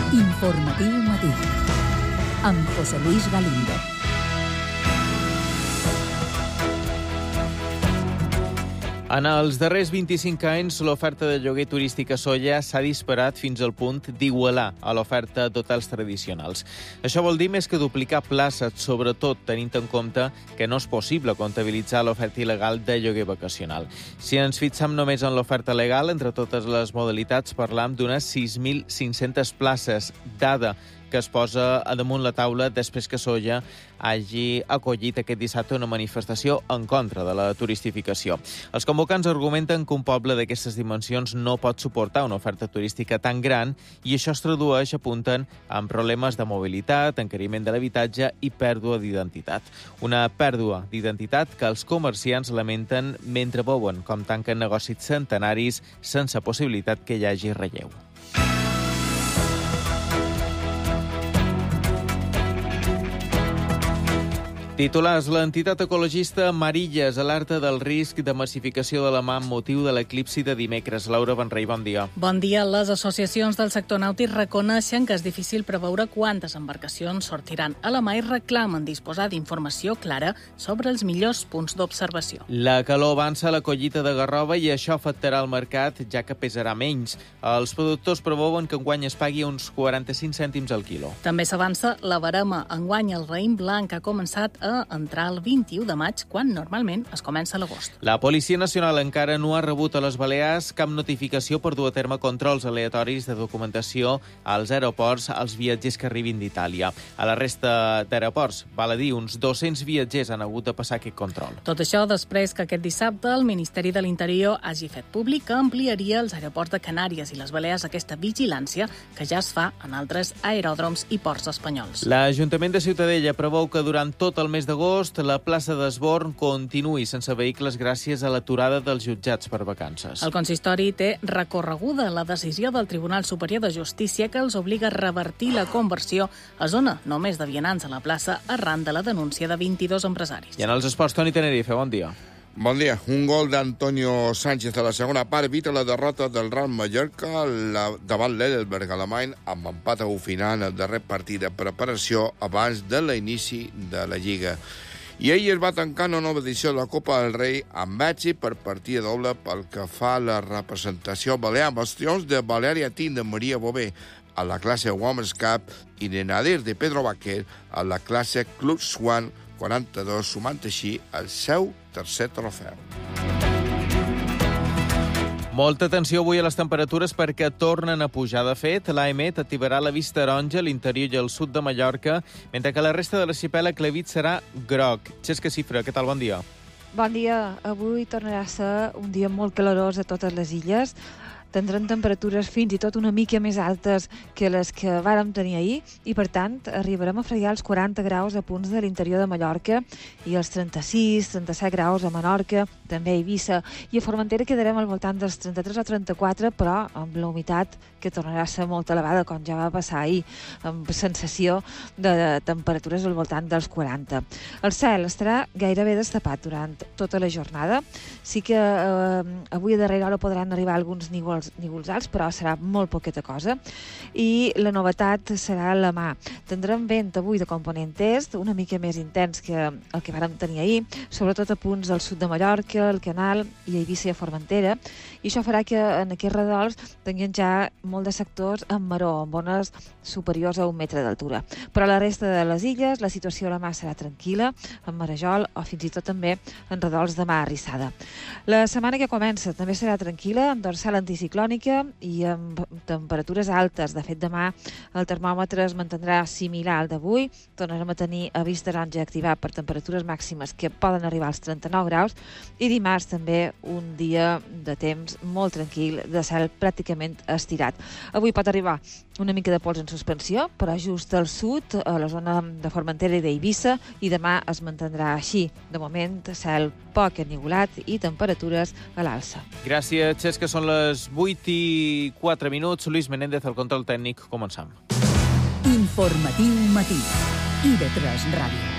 Informatiu Matí, amb José Luis Galindo. En els darrers 25 anys, l'oferta de lloguer turístic a Sóller s'ha disparat fins al punt d'igualar a l'oferta d'hotels tradicionals. Això vol dir més que duplicar places, sobretot tenint en compte que no és possible comptabilitzar l'oferta il·legal de lloguer vacacional. Si ens fixem només en l'oferta legal, entre totes les modalitats, parlam d'unes 6.500 places, dada que es posa a damunt la taula després que Sóller hagi acollit aquest dissabte una manifestació en contra de la turistificació. Els convocants argumenten que un poble d'aquestes dimensions no pot suportar una oferta turística tan gran i això es tradueix, apunten, en problemes de mobilitat, encariment de l'habitatge i pèrdua d'identitat. Una pèrdua d'identitat que els comerciants lamenten mentre veuen com tanquen negocis centenaris sense possibilitat que hi hagi relleu. Titulars. L'entitat ecologista Marilles alerta del risc de massificació de la mà amb motiu de l'eclipsi de dimecres. Laura Benrey, bon dia. Bon dia. Les associacions del sector nàutic reconeixen que és difícil preveure quantes embarcacions sortiran a la mà i reclamen disposar d'informació clara sobre els millors punts d'observació. La calor avança a la collita de garrova i això afectarà el mercat, ja que pesarà menys. Els productors preveuen que enguany es pagui uns 45 cèntims al quilo. També s'avança la barema. Enguany el raïm blanc ha començat a entrar el 21 de maig, quan normalment es comença a l'agost. La Policia Nacional encara no ha rebut a les Balears cap notificació per dur a terme controls aleatoris de documentació als aeroports als viatgers que arribin d'Itàlia. A la resta d'aeroports, val a dir, uns 200 viatgers han hagut de passar aquest control. Tot això després que aquest dissabte el Ministeri de l'Interior hagi fet públic que ampliaria als aeroports de Canàries i les Balears aquesta vigilància que ja es fa en altres aeròdroms i ports espanyols. L'Ajuntament de Ciutadella preveu que durant tot el mes d'agost la plaça d'Esborn continuï sense vehicles gràcies a l'aturada dels jutjats per vacances. El consistori té recorreguda la decisió del Tribunal Superior de Justícia que els obliga a revertir la conversió a zona només de vianants a la plaça arran de la denúncia de 22 empresaris. I en els esports, Toni Tenerife, bon dia. Bon dia. Un gol d'Antonio Sánchez a la segona part evita la derrota del Real Mallorca davant l'Edelberg alemany amb empat a 1 final en el darrer partit de preparació abans de l'inici de la Lliga. I ahir es va tancar una nova edició de la Copa del Rei amb èxit per partida doble pel que fa a la representació balear amb els triomfs de Valèria Tin de Maria Bové a la classe Women's Cup i de Nadir de Pedro Baquer a la classe Club Swan 42, sumant així el seu tercer trofeu. Molta atenció avui a les temperatures perquè tornen a pujar. De fet, l'AEMET activarà la vista taronja a l'interior i al sud de Mallorca, mentre que la resta de l'arxipèlag Levit serà groc. Xesca Cifra, què tal? Bon dia. Bon dia. Avui tornarà a ser un dia molt calorós a totes les illes. Tindrem temperatures fins i tot una mica més altes que les que vàrem tenir ahir i, per tant, arribarem a fregar els 40 graus a punts de l'interior de Mallorca i els 36-37 graus a Menorca, també a Eivissa, i a Formentera quedarem al voltant dels 33 o 34, però amb la humitat que tornarà a ser molt elevada, com ja va passar ahir, amb sensació de temperatures al voltant dels 40. El cel estarà gairebé destapat durant tota la jornada. Sí que avui a darrera hora podran arribar alguns nívols alts, però serà molt poqueta cosa. I la novetat serà la mà. Tindrem vent avui de component est, una mica més intens que el que vàrem tenir ahir, sobretot a punts del sud de Mallorca, el Canal i a Eivissa i a Formentera, i això farà que en aquests redolts tinguin ja molt de sectors amb maror, amb ones superiors a 1 metre d'altura. Però a la resta de les illes la situació a la mà serà tranquil·la, amb marejol o fins i tot també en redolts de mà arrissada. La setmana que comença també serà tranquil·la, amb dorsal anticiclònica i amb temperatures altes. De fet, demà el termòmetre es mantindrà similar al d'avui. Tornarem a tenir avís taronja activat per temperatures màximes que poden arribar als 39 graus i dimarts també un dia de temps molt tranquil, de cel pràcticament estirat. Avui pot arribar una mica de pols en suspensió, però just al sud, a la zona de Formentera i d'Eivissa, i demà es mantindrà així. De moment, cel poc ennuvolat i temperatures a l'alça. Gràcies, Xesca. Són les 8:04. Luis Menéndez, al control tècnic. Començam. Informatiu Matí. IB3 Ràdio.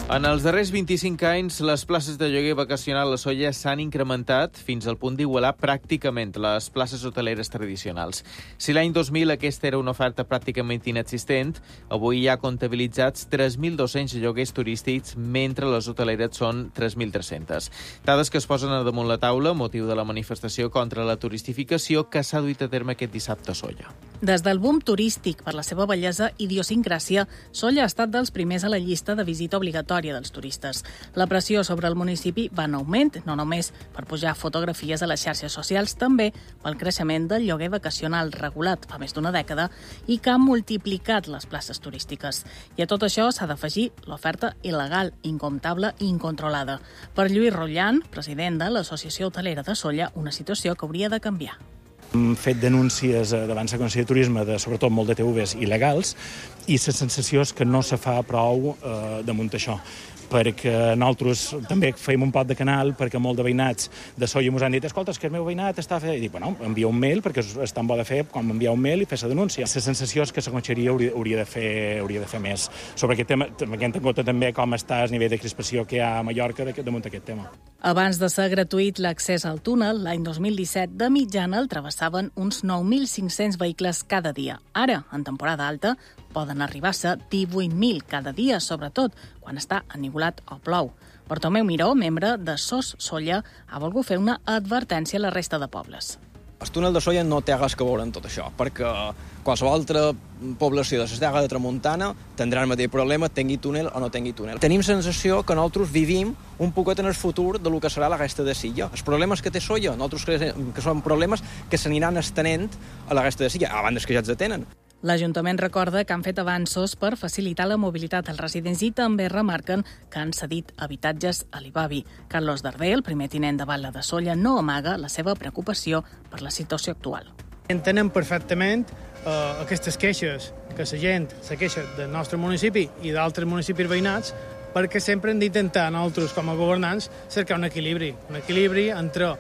En els darrers 25 anys, les places de lloguer vacacional a Sóller s'han incrementat fins al punt d'igualar pràcticament les places hoteleres tradicionals. Si l'any 2000 aquesta era una oferta pràcticament inexistent, avui hi ha comptabilitzats 3.200 lloguers turístics, mentre les hoteleres són 3.300. Dades que es posen a damunt la taula, motiu de la manifestació contra la turistificació que s'ha duit a terme aquest dissabte a Sóller. Des del boom turístic per la seva bellesa i idiosincràsia, Sóller ha estat dels primers a la llista de visita obligatòria dels turistes. La pressió sobre el municipi va en augment, no només per pujar fotografies a les xarxes socials, també pel creixement del lloguer vacacional regulat fa més d'una dècada i que ha multiplicat les places turístiques. I a tot això s'ha d'afegir l'oferta il·legal, incomptable i incontrolada. Per Lluís Rotllan, president de l'Associació Hotelera de Sóller, una situació que hauria de canviar. Hem fet denúncies davant la Conselleria de Turisme de, sobretot, molt de TVs il·legals i la sensació és que no se fa prou damunt això, perquè nosaltres també feim un pot de canal perquè molt de veïnats de Sóller ens han dit escolta, és que el meu veïnat està fent... I dic, bueno, envia un mail, perquè és tan bo de fer com enviar un mail i fer la denúncia. La sensació és que la Conselleria hauria de fer més sobre aquest tema, tenint en compte també com està el nivell de crispació que hi ha a Mallorca damunt aquest tema. Abans de ser gratuït l'accés al túnel, l'any 2017, de mitjana el travessaven uns 9.500 vehicles cada dia. Ara, en temporada alta, poden arribar a ser 18.000 cada dia, sobretot quan està enivolat o plou. Bartomeu Miró, membre de SOS Sóller, ha volgut fer una advertència a la resta de pobles. El túnel de Sóller no té res que veure amb tot això, perquè qualsevol altra població de la Serra de Tramuntana tindrà el mateix problema, tingui túnel o no tingui túnel. Tenim sensació que nosaltres vivim un poquet en el futur de lo que serà la resta de Silla. Els problemes que té Sóller, nosaltres creiem que són problemes que s'aniran estenent a la resta de Silla, a bandes que ja els detenen. L'Ajuntament recorda que han fet avanços per facilitar la mobilitat als residents i també remarquen que han cedit habitatges a l'Ibavi. Carlos Darder, el primer tinent de Batlle de Sóller, no amaga la seva preocupació per la situació actual. Entenem perfectament aquestes queixes, que la gent se queixa del nostre municipi i d'altres municipis veïnats, perquè sempre hem d'intentar nosaltres, com a governants, cercar un equilibri entre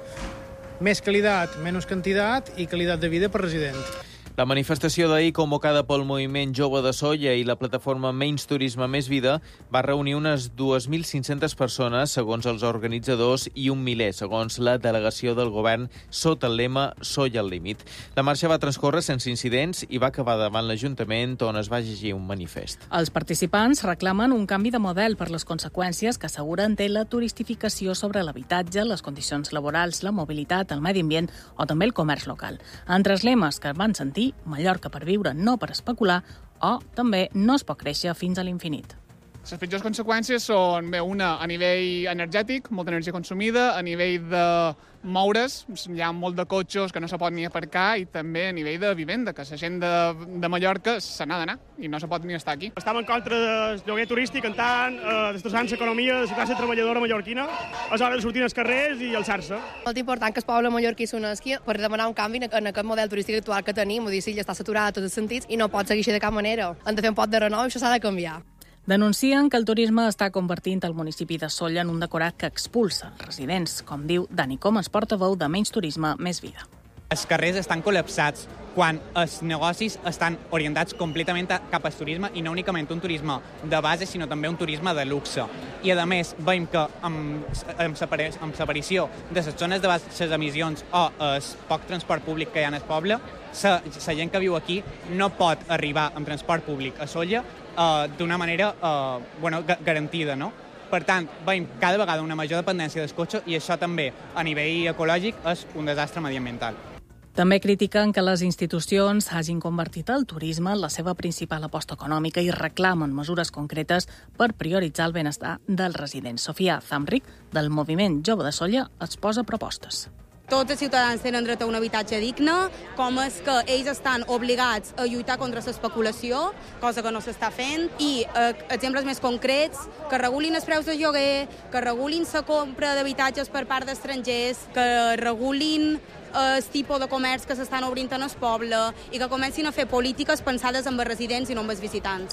més qualitat, menys quantitat i qualitat de vida per resident. La manifestació d'ahir, convocada pel Moviment Jove de Sóller i la plataforma Menys Turisme Més Vida, va reunir unes 2.500 persones, segons els organitzadors, i un miler, segons la delegació del govern, sota el lema Sóller al límit. La marxa va transcórrer sense incidents i va acabar davant l'Ajuntament, on es va llegir un manifest. Els participants reclamen un canvi de model per les conseqüències que asseguren té la turistificació sobre l'habitatge, les condicions laborals, la mobilitat, el medi ambient o també el comerç local. Entre els lemes que van sentir, Mallorca per viure, no per especular, o també no es pot créixer fins a l'infinit. Les pitjors conseqüències són, una, a nivell energètic, molta energia consumida, a nivell de moure's, hi ha molt de cotxes que no se pot ni aparcar, i també a nivell de vivenda, que la gent de Mallorca se n'ha d'anar i no se pot ni estar aquí. Estem en contra del lloguer turístic, en tant destrossant l'economia de la classe treballadora mallorquina, és hora de sortir als carrers i alçar-se. Molt important que el poble mallorquí s'unesqui per demanar un canvi en aquest model turístic actual que tenim. Vull dir, Silla està saturada a tots els sentits i no pot seguir així de cap manera. Hem de fer un pot de renou i això s'ha de canviar. Denuncien que el turisme està convertint el municipi de Sóller en un decorat que expulsa els residents, com diu Dani Comas, portaveu de Menys Turisme Més Vida. Els carrers estan col·lapsats quan els negocis estan orientats completament cap al turisme i no únicament un turisme de base, sinó també un turisme de luxe. I, a més, veiem que amb l'aparició de les zones de baixes emissions o el poc transport públic que hi ha en el poble, la gent que viu aquí no pot arribar amb transport públic a Sóller d'una manera garantida, no? Per tant, veiem cada vegada una major dependència del cotxe i això també, a nivell ecològic, és un desastre mediambiental. També critiquen que les institucions hagin convertit el turisme en la seva principal aposta econòmica i reclamen mesures concretes per prioritzar el benestar dels residents. Sofia Zamric, del Moviment Jove de Sóller, exposa propostes. Tots els ciutadans tenen dret a un habitatge digne, com és que ells estan obligats a lluitar contra l'especulació, cosa que no s'està fent, i exemples més concrets, que regulin els preus de lloguer, que regulin la compra d'habitatges per part d'estrangers, que regulin el tipus de comerç que s'estan obrint en el poble i que comencin a fer polítiques pensades amb els residents i no amb els visitants.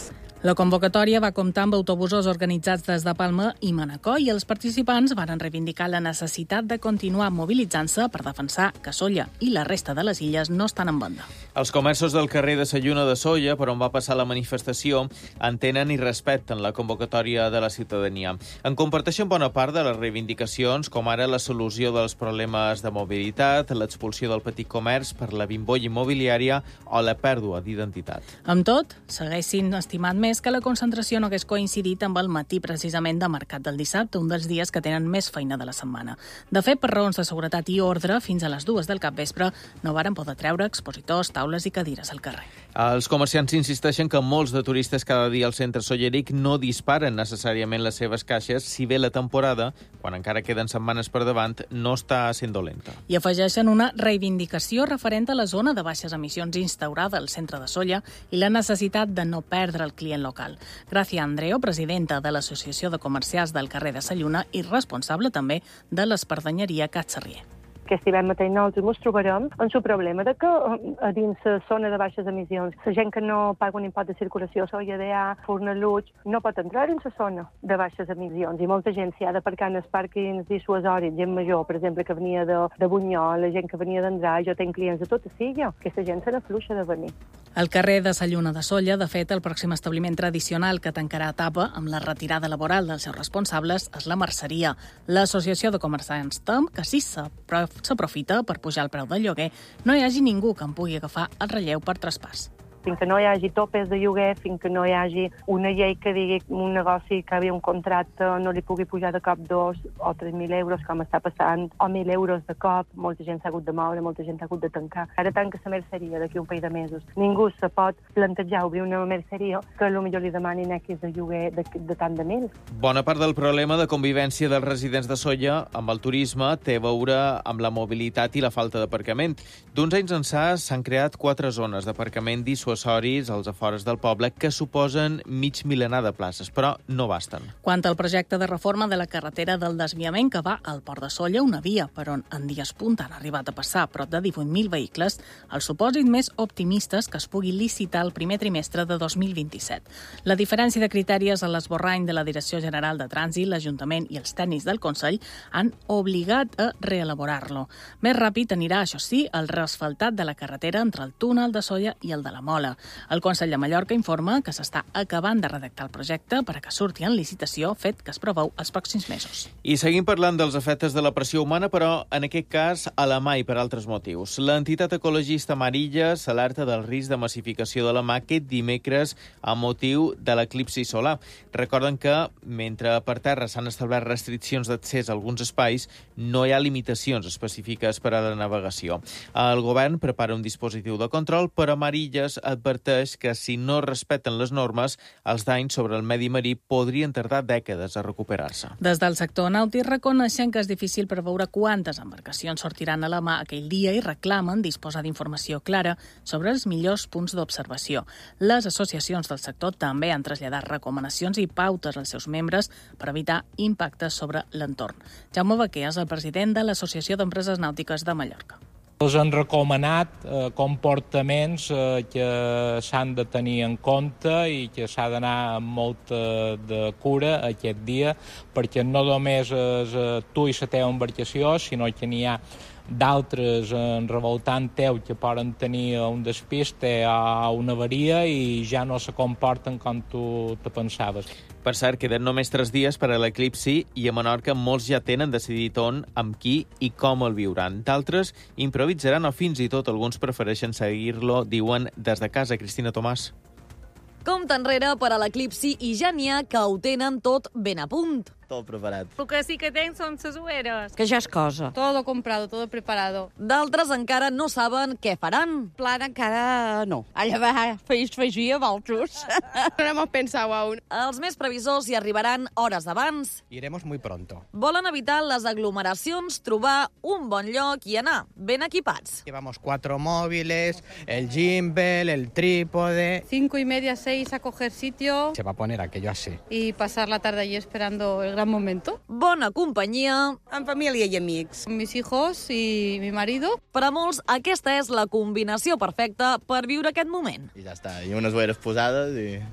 La convocatòria va comptar amb autobusos organitzats des de Palma i Manacor i els participants van reivindicar la necessitat de continuar mobilitzant-se per defensar que Sóller i la resta de les illes no estan en banda. Els comerços del carrer de Sa Lluna de Sóller, per on va passar la manifestació, entenen i respecten la convocatòria de la ciutadania. En comparteixen bona part de les reivindicacions, com ara la solució dels problemes de mobilitat, l'expulsió del petit comerç per la bombolla immobiliària o la pèrdua d'identitat. Amb tot, segueixin estimant més que la concentració no hagués coincidit amb el matí precisament de mercat del dissabte, un dels dies que tenen més feina de la setmana. De fet, per raons de seguretat i ordre, fins a les 2 del capvespre no varen poder treure expositors, taules i cadires al carrer. Els comerciants insisteixen que molts de turistes cada dia al centre solleric no disparen necessàriament les seves caixes, si bé la temporada, quan encara queden setmanes per davant, no està sent dolenta. I afegeixen una reivindicació referent a la zona de baixes emissions instaurada al centre de Sóller i la necessitat de no perdre el client local. Gràcia Andreo, presidenta de l'Associació de Comerciants del carrer de Sa Lluna i responsable també de l'espardenyeria Cat Sarrier. Aquest hivern mateix nosaltres ens trobarem amb el problema de que a dins la zona de baixes emissions la gent que no paga un impost de circulació, Solla, Fornaluig, no pot entrar en la zona de baixes emissions i molta gent s'hi ha d'aparcar en els pàrquings dissuasoris, gent major, per exemple, que venia de Bunyol, la gent que venia d'Andrà, jo tenc clients de tota Silla, aquesta gent se n'afluixa de venir. Al carrer de Sa Lluna de Sóller, de fet, el pròxim establiment tradicional que tancarà etapa amb la retirada laboral dels seus responsables és la merceria. L'Associació de Comerciants tem que sí s'aprofita per pujar el preu del lloguer, no hi hagi ningú que en pugui agafar el relleu per traspàs. Fins que no hi hagi topes de lloguer, fins que no hi hagi una llei que digui un negoci que havia un contracte no li pugui pujar de cop 2 o 3.000 euros, com està passant, o 1.000 euros de cop, molta gent s'ha hagut de moure, molta gent ha hagut de tancar. Ara tanca la merceria d'aquí un parell de mesos. Ningú se pot plantejar obrir una merceria que potser li demanin X de lloguer de tant de mil. Bona part del problema de convivència dels residents de Sóller amb el turisme té a veure amb la mobilitat i la falta d'aparcament. D'uns anys ençà s'han creat 4 zones d'aparcament dissuasius als afores del poble que suposen mig milenar de places, però no basten. Quant al projecte de reforma de la carretera del desviament que va al Port de Sóller, una via per on en dies punta han arribat a passar prop de 18.000 vehicles, el supòsit més optimista és que es pugui licitar el primer trimestre de 2027. La diferència de criteris a l'esborrany de la Direcció General de Trànsit, l'Ajuntament i els tècnics del Consell han obligat a reelaborar-lo. Més ràpid anirà, això sí, el reasfaltat de la carretera entre el túnel de Sóller i el de la Mola. El Consell de Mallorca informa que s'està acabant de redactar el projecte per a que surti en licitació, fet que es preveu els pròxims mesos. I seguim parlant dels efectes de la pressió humana, però en aquest cas a la mà i per altres motius. L'entitat ecologista Marilles s'alerta del risc de massificació de la mà aquest dimecres a motiu de l'eclipsi solar. Recorden que, mentre per terra s'han establert restriccions d'accés a alguns espais, no hi ha limitacions específiques per a la navegació. El govern prepara un dispositiu de control, però Marilles adverteix que si no respecten les normes, els danys sobre el medi marí podrien tardar dècades a recuperar-se. Des del sector nàutic reconeixen que és difícil preveure quantes embarcacions sortiran a la mà aquell dia i reclamen disposar d'informació clara sobre els millors punts d'observació. Les associacions del sector també han traslladat recomanacions i pautes als seus membres per evitar impactes sobre l'entorn. Jaume Baquer és el president de l'Associació d'Empreses Nàutiques de Mallorca. Els han recomanat comportaments que s'han de tenir en compte i que s'ha d'anar amb molta de cura aquest dia, perquè no només és tu i la teva embarcació, sinó que n'hi ha d'altres revoltant teu que poden tenir un despiste o una avaria i ja no se comporten com tu te pensaves. Per cert, queden només 3 dies per a l'eclipsi i a Menorca molts ja tenen decidit on, amb qui i com el viuran. D'altres improvisaran o fins i tot alguns prefereixen seguir-lo, diuen des de casa. Cristina Tomàs. Compte enrere per a l'eclipsi i ja n'hi ha que ho tenen tot ben a punt. Tot preparat. Lo que sí que tenc són les ueres. Que ja és cosa. Todo comprado, todo preparado. D'altres encara no saben què faran. Plan encara no. Allà va, afegia valtros. No hemos pensado aún. Els més previsors hi arribaran hores abans. Iremos muy pronto. Volen evitar les aglomeracions, trobar un bon lloc i anar ben equipats. Llevamos 4 móviles, el gimbal, el trípode. 5:30, 6 a coger sitio. Se va a poner aquello así. Y pasar la tarde allí esperando el gran momento. Bona companyia. Amb família i amics. Amb mis hijos y mi marido. Per a molts, aquesta és la combinació perfecta per viure aquest moment. I ja està, i unes ulleres posades i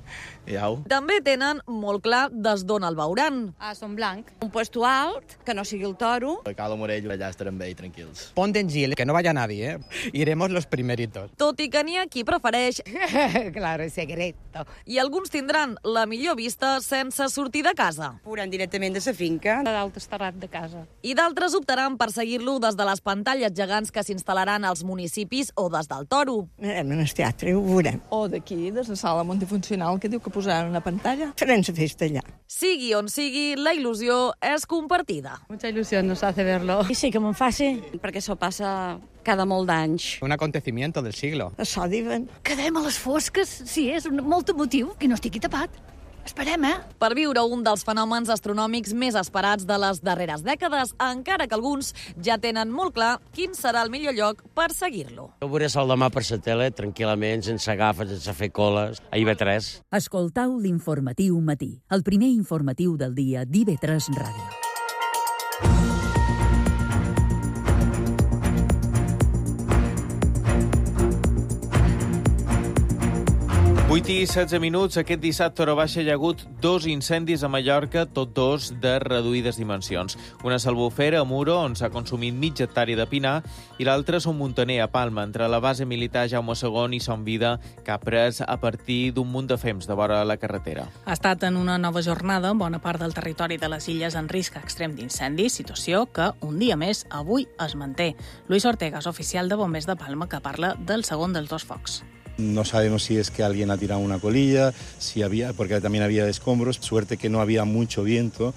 També tenen molt clar des d'on el veuran. A Son Blanc. Un puesto alt, que no sigui el Toro. A Cala Morell, allà estarem bé i tranquils. Pont en Gil, que no vaya nadie, Iremos los primeritos. Tot i que n'hi ha qui prefereix... Claro, secreto. I alguns tindran la millor vista sense sortir de casa. Puran directament de sa finca. De dalt esterrat de casa. I d'altres optaran per seguir-lo des de les pantalles gegants que s'instal·laran als municipis o des del Toro. Anem al teatre, ho veurem. O d'aquí, des de la sala multifuncional, que diu que posaran una pantalla. Farem la festa allà. Sigui on sigui, la il·lusió és compartida. Mucha ilusión nos hace verlo. I sí que me'n fa, sí, perquè això passa cada molt d'anys. Un acontecimiento del siglo. Això diuen. Quedem a les fosques, sí, és molt emotiu, que no estigui tapat. Esperem, Per viure un dels fenòmens astronòmics més esperats de les darreres dècades, encara que alguns ja tenen molt clar quin serà el millor lloc per seguir-lo. Jo veuré sol demà per la tele, tranquil·lament, sense agafes, sense fer coles, a IB3. Escoltau l'Informatiu Matí, el primer informatiu del dia d'IB3 Ràdio. 8 i 16 minuts. Aquest dissabte a hora baixa hi ha hagut 2 incendis a Mallorca, tots 2 de reduïdes dimensions. Una salbufera a Muro, on s'ha consumit mitja hectàrea de pinar, i l'altra és un muntaner a Palma, entre la base militar Jaume II i Son Vida, que ha pres a partir d'un munt de fems de vora la carretera. Ha estat en una nova jornada en bona part del territori de les illes en risc extrem d'incendi, situació que, un dia més, avui es manté. Luis Ortega és oficial de Bombers de Palma, que parla del segon dels 2 focs. No sabemos si es que alguien ha tirado una colilla, porque también había escombros. Suerte que no había mucho viento.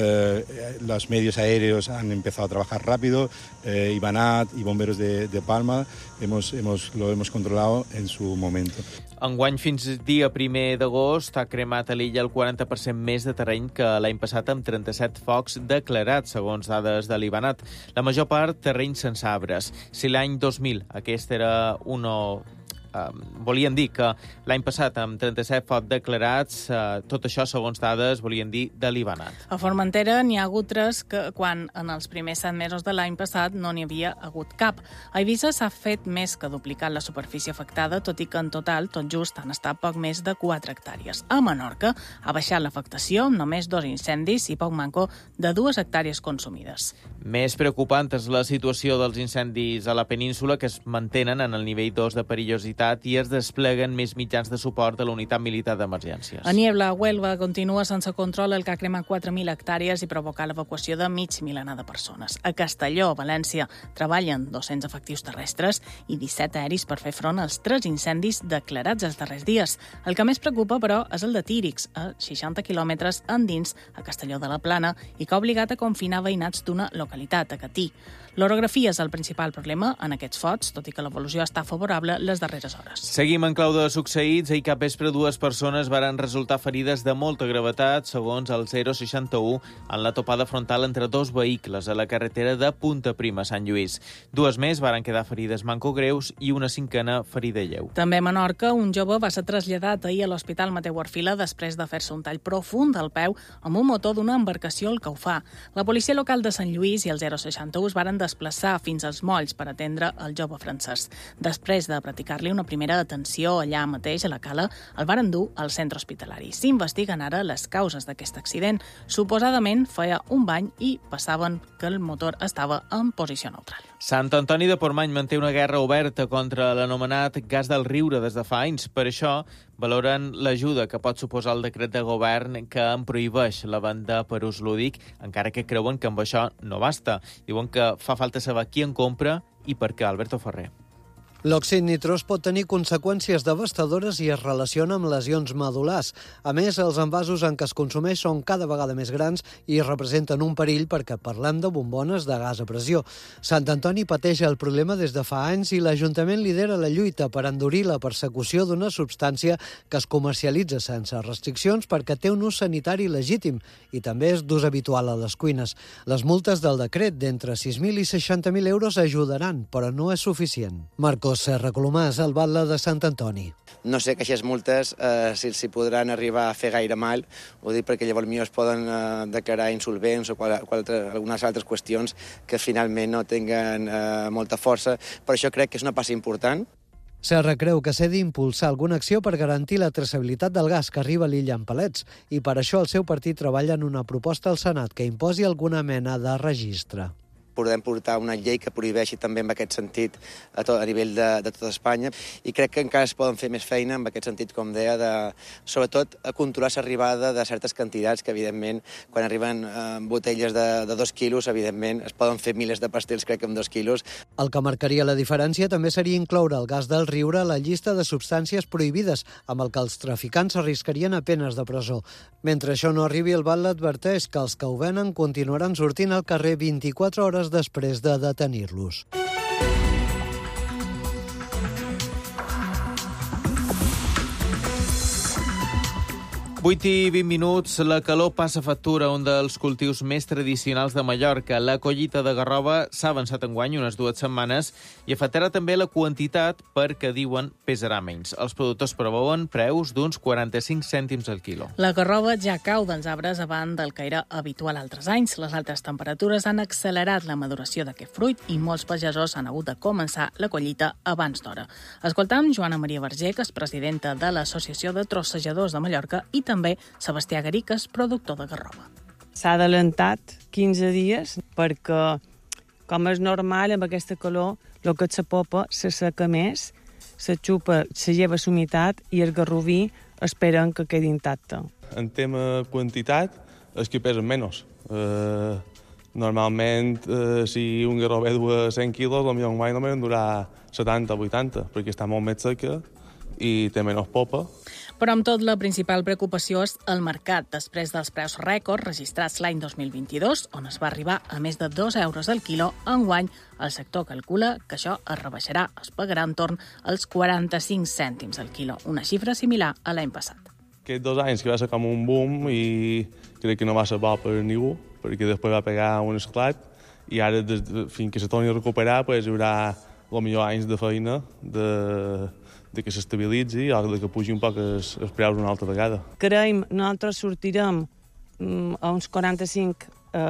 Los medios aéreos han empezado a trabajar rápido. Ibanat y bomberos de Palma lo hemos controlado en su momento. Enguany, fins dia 1 d'agost, ha cremat a l'illa el 40% més de terreny que l'any passat, amb 37 focs declarats, segons dades de l'Ibanat. La major part, terreny sense arbres. Si l'any 2000 aquest era volien dir que l'any passat, amb 37 focs declarats, tot això, segons dades, volien dir de l'Ibanat. A Formentera n'hi ha hagut 3 quan en els primers 7 mesos de l'any passat no n'hi havia hagut cap. A Eivissa s'ha fet més que duplicat la superfície afectada, tot i que en total, tot just, han estat poc més de 4 hectàrees. A Menorca ha baixat l'afectació amb només 2 incendis i poc manco de 2 hectàrees consumides. Més preocupant és la situació dels incendis a la península, que es mantenen en el nivell 2 de perillositat i es despleguen més mitjans de suport a la unitat militar d'emergències. A Niebla, Huelva, continua sense control el que ha cremat 4.000 hectàrees i provocat l'evacuació de mig milenar de persones. A Castelló, València, treballen 200 efectius terrestres i 17 aeris per fer front als 3 incendis declarats els darrers dies. El que més preocupa, però, és el de Tírics, a 60 quilòmetres endins, a Castelló de la Plana, i que ha obligat a confinar veïnats d'una localitat, a Catí. L'orografia és el principal problema en aquests focs, tot i que l'evolució està favorable les darreres hores. Seguim en clau de succeïts. Ahir cap vespre 2 persones varen resultar ferides de molta gravetat, segons el 061, en la topada frontal entre 2 vehicles a la carretera de Punta Prima, Sant Lluís. 2 més varen quedar ferides manco-greus i una 5a ferida lleu. També a Menorca, un jove va ser traslladat ahir a l'Hospital Mateu Arfila després de fer-se un tall profund al peu amb un motor d'una embarcació al que ho fa. La policia local de Sant Lluís i el 061 es varen desplaçar fins als molls per atendre el jove francès. Després de practicar-li una primera atenció allà mateix a la cala, el varen dur al centre hospitalari. S'investiguen ara les causes d'aquest accident. Suposadament feia un bany i passaven que el motor estava en posició neutral. Sant Antoni de Portmany manté una guerra oberta contra l'anomenat gas del riure des de fa anys. Per això valoren l'ajuda que pot suposar el decret de govern que en prohibeix la venda per ús lúdic, encara que creuen que amb això no basta. Diuen que fa falta saber qui en compra i per què. Alberto Ferrer. L'òxid nitrós pot tenir conseqüències devastadores i es relaciona amb lesions medul·lars. A més, els envasos en què es consumeix són cada vegada més grans i representen un perill perquè parlem de bombones de gas a pressió. Sant Antoni pateix el problema des de fa anys i l'Ajuntament lidera la lluita per endurir la persecució d'una substància que es comercialitza sense restriccions perquè té un ús sanitari legítim i també és d'ús habitual a les cuines. Les multes del decret d'entre 6.000 i 60.000 euros ajudaran, però no és suficient. Marcos Serra Colomàs, el batlle de Sant Antoni. No sé que aquestes multes si els podran arribar a fer gaire mal, ho dic perquè llavors es poden declarar insolvents o algunes altres qüestions que finalment no tinguen molta força. Per això crec que és una passa important. Serra creu que s'ha d'impulsar alguna acció per garantir la traçabilitat del gas que arriba a l'illa en palets i per això el seu partit treballa en una proposta al Senat que imposi alguna mena de registre. Podem portar una llei que prohibeixi també en aquest sentit a nivell de tota Espanya i crec que encara es poden fer més feina en aquest sentit, com deia, sobretot a controlar l'arribada de certes quantitats que, evidentment, quan arriben botelles de 2 quilos, evidentment, es poden fer milers de pastels, crec que amb 2 quilos. El que marcaria la diferència també seria incloure el gas del riure a la llista de substàncies prohibides, amb el que els traficants arriscarien a penes de presó. Mentre això no arribi, el BAT l'adverteix que els que ho venen continuaran sortint al carrer 24 hores després de detenir-los. 8 i 20 minuts, la calor passa factura a un dels cultius més tradicionals de Mallorca. La collita de garrova s'ha avançat enguany unes 2 setmanes i afectarà també la quantitat perquè, diuen, pesarà menys. Els productors preveuen preus d'uns 45 cèntims al quilo. La garrova ja cau dels arbres abans del que era habitual altres anys. Les altes temperatures han accelerat la maduració d'aquest fruit i molts pagesos han hagut de començar la collita abans d'hora. Escoltam Joana Maria Verger, que és presidenta de l'Associació de Trossejadors de Mallorca, i també Sebastià Garicas, productor de garrova. S'ha adelantat 15 dies perquè, com és normal, amb aquesta calor, el que se popa se seca més, se xupa, se lleva l'humitat i el garroví esperen que quedi intacte. En tema quantitat, és que pesen menys. Normalment, si un garrover du 100 quilos, potser un guany només en durà 70 o 80, perquè està molt més seca i té menys popa. Però amb tot, la principal preocupació és el mercat. Després dels preus rècord registrats l'any 2022, on es va arribar a més de 2 euros al quilo, enguany el sector calcula que això es rebaixarà, es pagarà entorn als 45 cèntims al quilo, una xifra similar a l'any passat. Aquests 2 anys que va ser com un boom i crec que no va ser bo per ningú, perquè després va pegar un esclat i ara, fins que se torni a recuperar, hi haurà potser anys de feina de que s'estabilitzi o de que pugi un poc els preus una altra vegada. Creiem, nosaltres sortirem a uns 45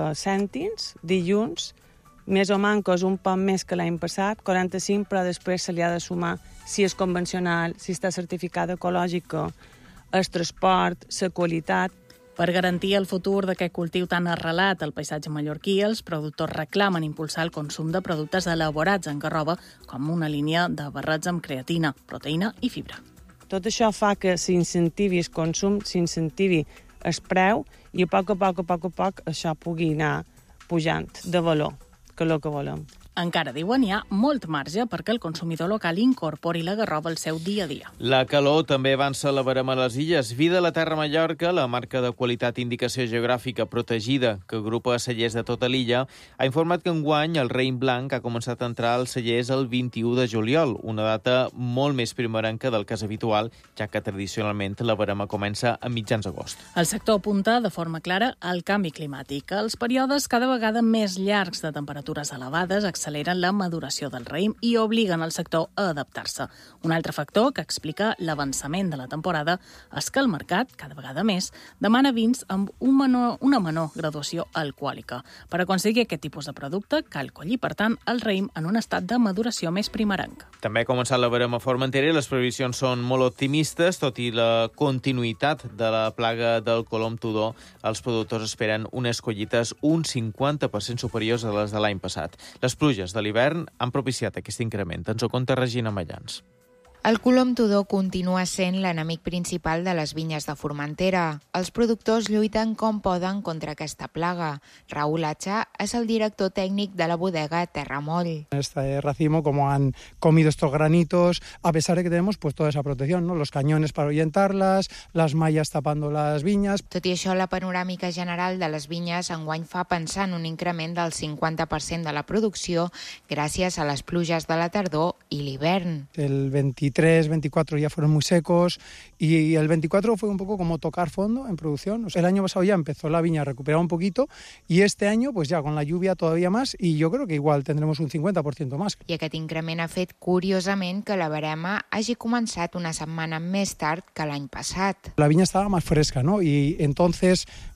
cèntims dilluns, més o manco un poc més que l'any passat, 45, però després se li ha de sumar si és convencional, si està certificada ecològica, el transport, la qualitat. Per garantir el futur d'aquest cultiu tan arrelat al paisatge mallorquí, els productors reclamen impulsar el consum de productes elaborats en garrova com una línia de barrets amb creatina, proteïna i fibra. Tot això fa que s'incentivi el consum, s'incentivi el preu i a poc a poc això pugui anar pujant de valor, que és el que volem. Encara, diuen, hi ha molt marge perquè el consumidor local incorpori la garrova al seu dia a dia. La calor també avança a la verema a les illes. Vida la Terra Mallorca, la marca de qualitat i indicació geogràfica protegida que agrupa cellers de tota l'illa, ha informat que enguany el raïm blanc ha començat a entrar als cellers el 21 de juliol, una data molt més primerenca del que és habitual, ja que tradicionalment la verema comença a mitjans d'agost. El sector apunta de forma clara al canvi climàtic. Els períodes cada vegada més llargs de temperatures elevades acceleren la maduració del raïm i obliguen el sector a adaptar-se. Un altre factor que explica l'avançament de la temporada és que el mercat, cada vegada més, demana vins amb una menor graduació alcohòlica. Per aconseguir aquest tipus de producte, cal collir, per tant, el raïm en un estat de maduració més primerenca. També ha començat la verema a Formentera i les previsions són molt optimistes, tot i la continuïtat de la plaga del colom tudor. Els productors esperen unes collites un 50% superiors a les de l'any passat. Les pluges de l'hivern han propiciat aquest increment. Ens ho conta Regina Mallans. El colom tudor continua sent l'enemic principal de les vinyes de Formentera. Els productors lluiten com poden contra aquesta plaga. Raúl Hacha és el director tècnic de la bodega Terramoll. Este racimo, como han comido estos granitos, a pesar de que tenemos pues toda esa protección, ¿no? Los cañones para ahuyentarlas, las mallas tapando las vinyes. Tot i això, la panoràmica general de les vinyes enguany fa pensar en un increment del 50% de la producció gràcies a les pluges de la tardor i l'hivern. El 23, 24 ya fueron muy secos y el 24 fue un poco como tocar fondo en producción. O sea, el año pasado ya empezó la viña a recuperar un poquito y este año pues ya con la lluvia todavía más y yo creo que igual tendremos un 50% más. I aquest increment ha fet curiosament que la verema hagi començat una setmana més tard que l'any passat. La viña estaba más fresca, ¿no? Y entonces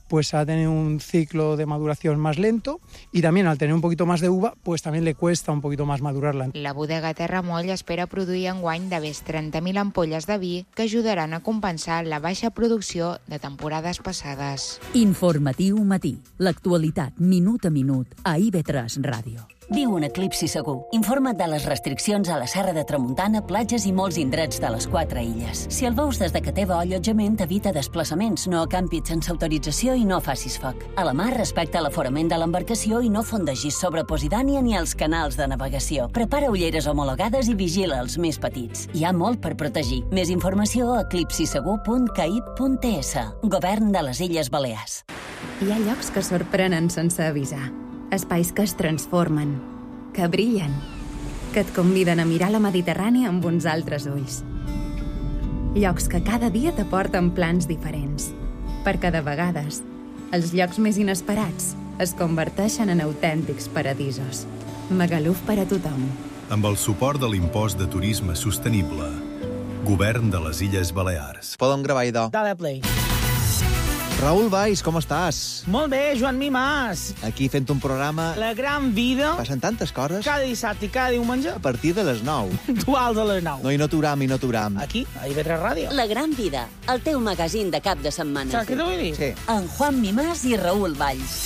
pues ha tenido un ciclo de maduración más lento y también al tener un poquito más de uva, pues también le cuesta un poquito más madurarla. La bodega Terramoll espera produir enguany de més 30.000 ampolles de vi que ajudaran a compensar la baixa producció de temporades passades. Informatiu matí. L'actualitat minut a minut a IB3 Ràdio. Viu un eclipsi segur. Informa't de les restriccions a la Serra de Tramuntana, platges i molts indrets de les 4 illes. Si el veus des de que teva allotjament, evita desplaçaments, no acampis sense autorització i no facis foc. A la mar, respecta l'aforament de l'embarcació i no fondegis sobre Posidònia ni els canals de navegació. Prepara ulleres homologades i vigila els més petits. Hi ha molt per protegir. Més informació a eclipsisegur.caip.ts. Govern de les Illes Balears. Hi ha llocs que sorprenen sense avisar. Espais que es transformen, que brillen, que et conviden a mirar la Mediterrània amb uns altres ulls. Llocs que cada dia t'aporten plans diferents, perquè de vegades els llocs més inesperats es converteixen en autèntics paradisos. Magaluf per a tothom. Amb el suport de l'impost de turisme sostenible. Govern de les Illes Balears. Poden gravar, idò. Dale play. Raül Valls, com estàs? Molt bé, Joan Mimàs. Aquí fent un programa... La gran vida. Passen tantes coses. Cada dissabte i cada diumenge. A partir de les 9. Duals a les 9. No, i no t'uram. Aquí, a IB3 Ràdio. La gran vida, el teu magazín de cap de setmana. Saps què t'ho vull dir? Sí. En Juan Mimàs i Raül Valls.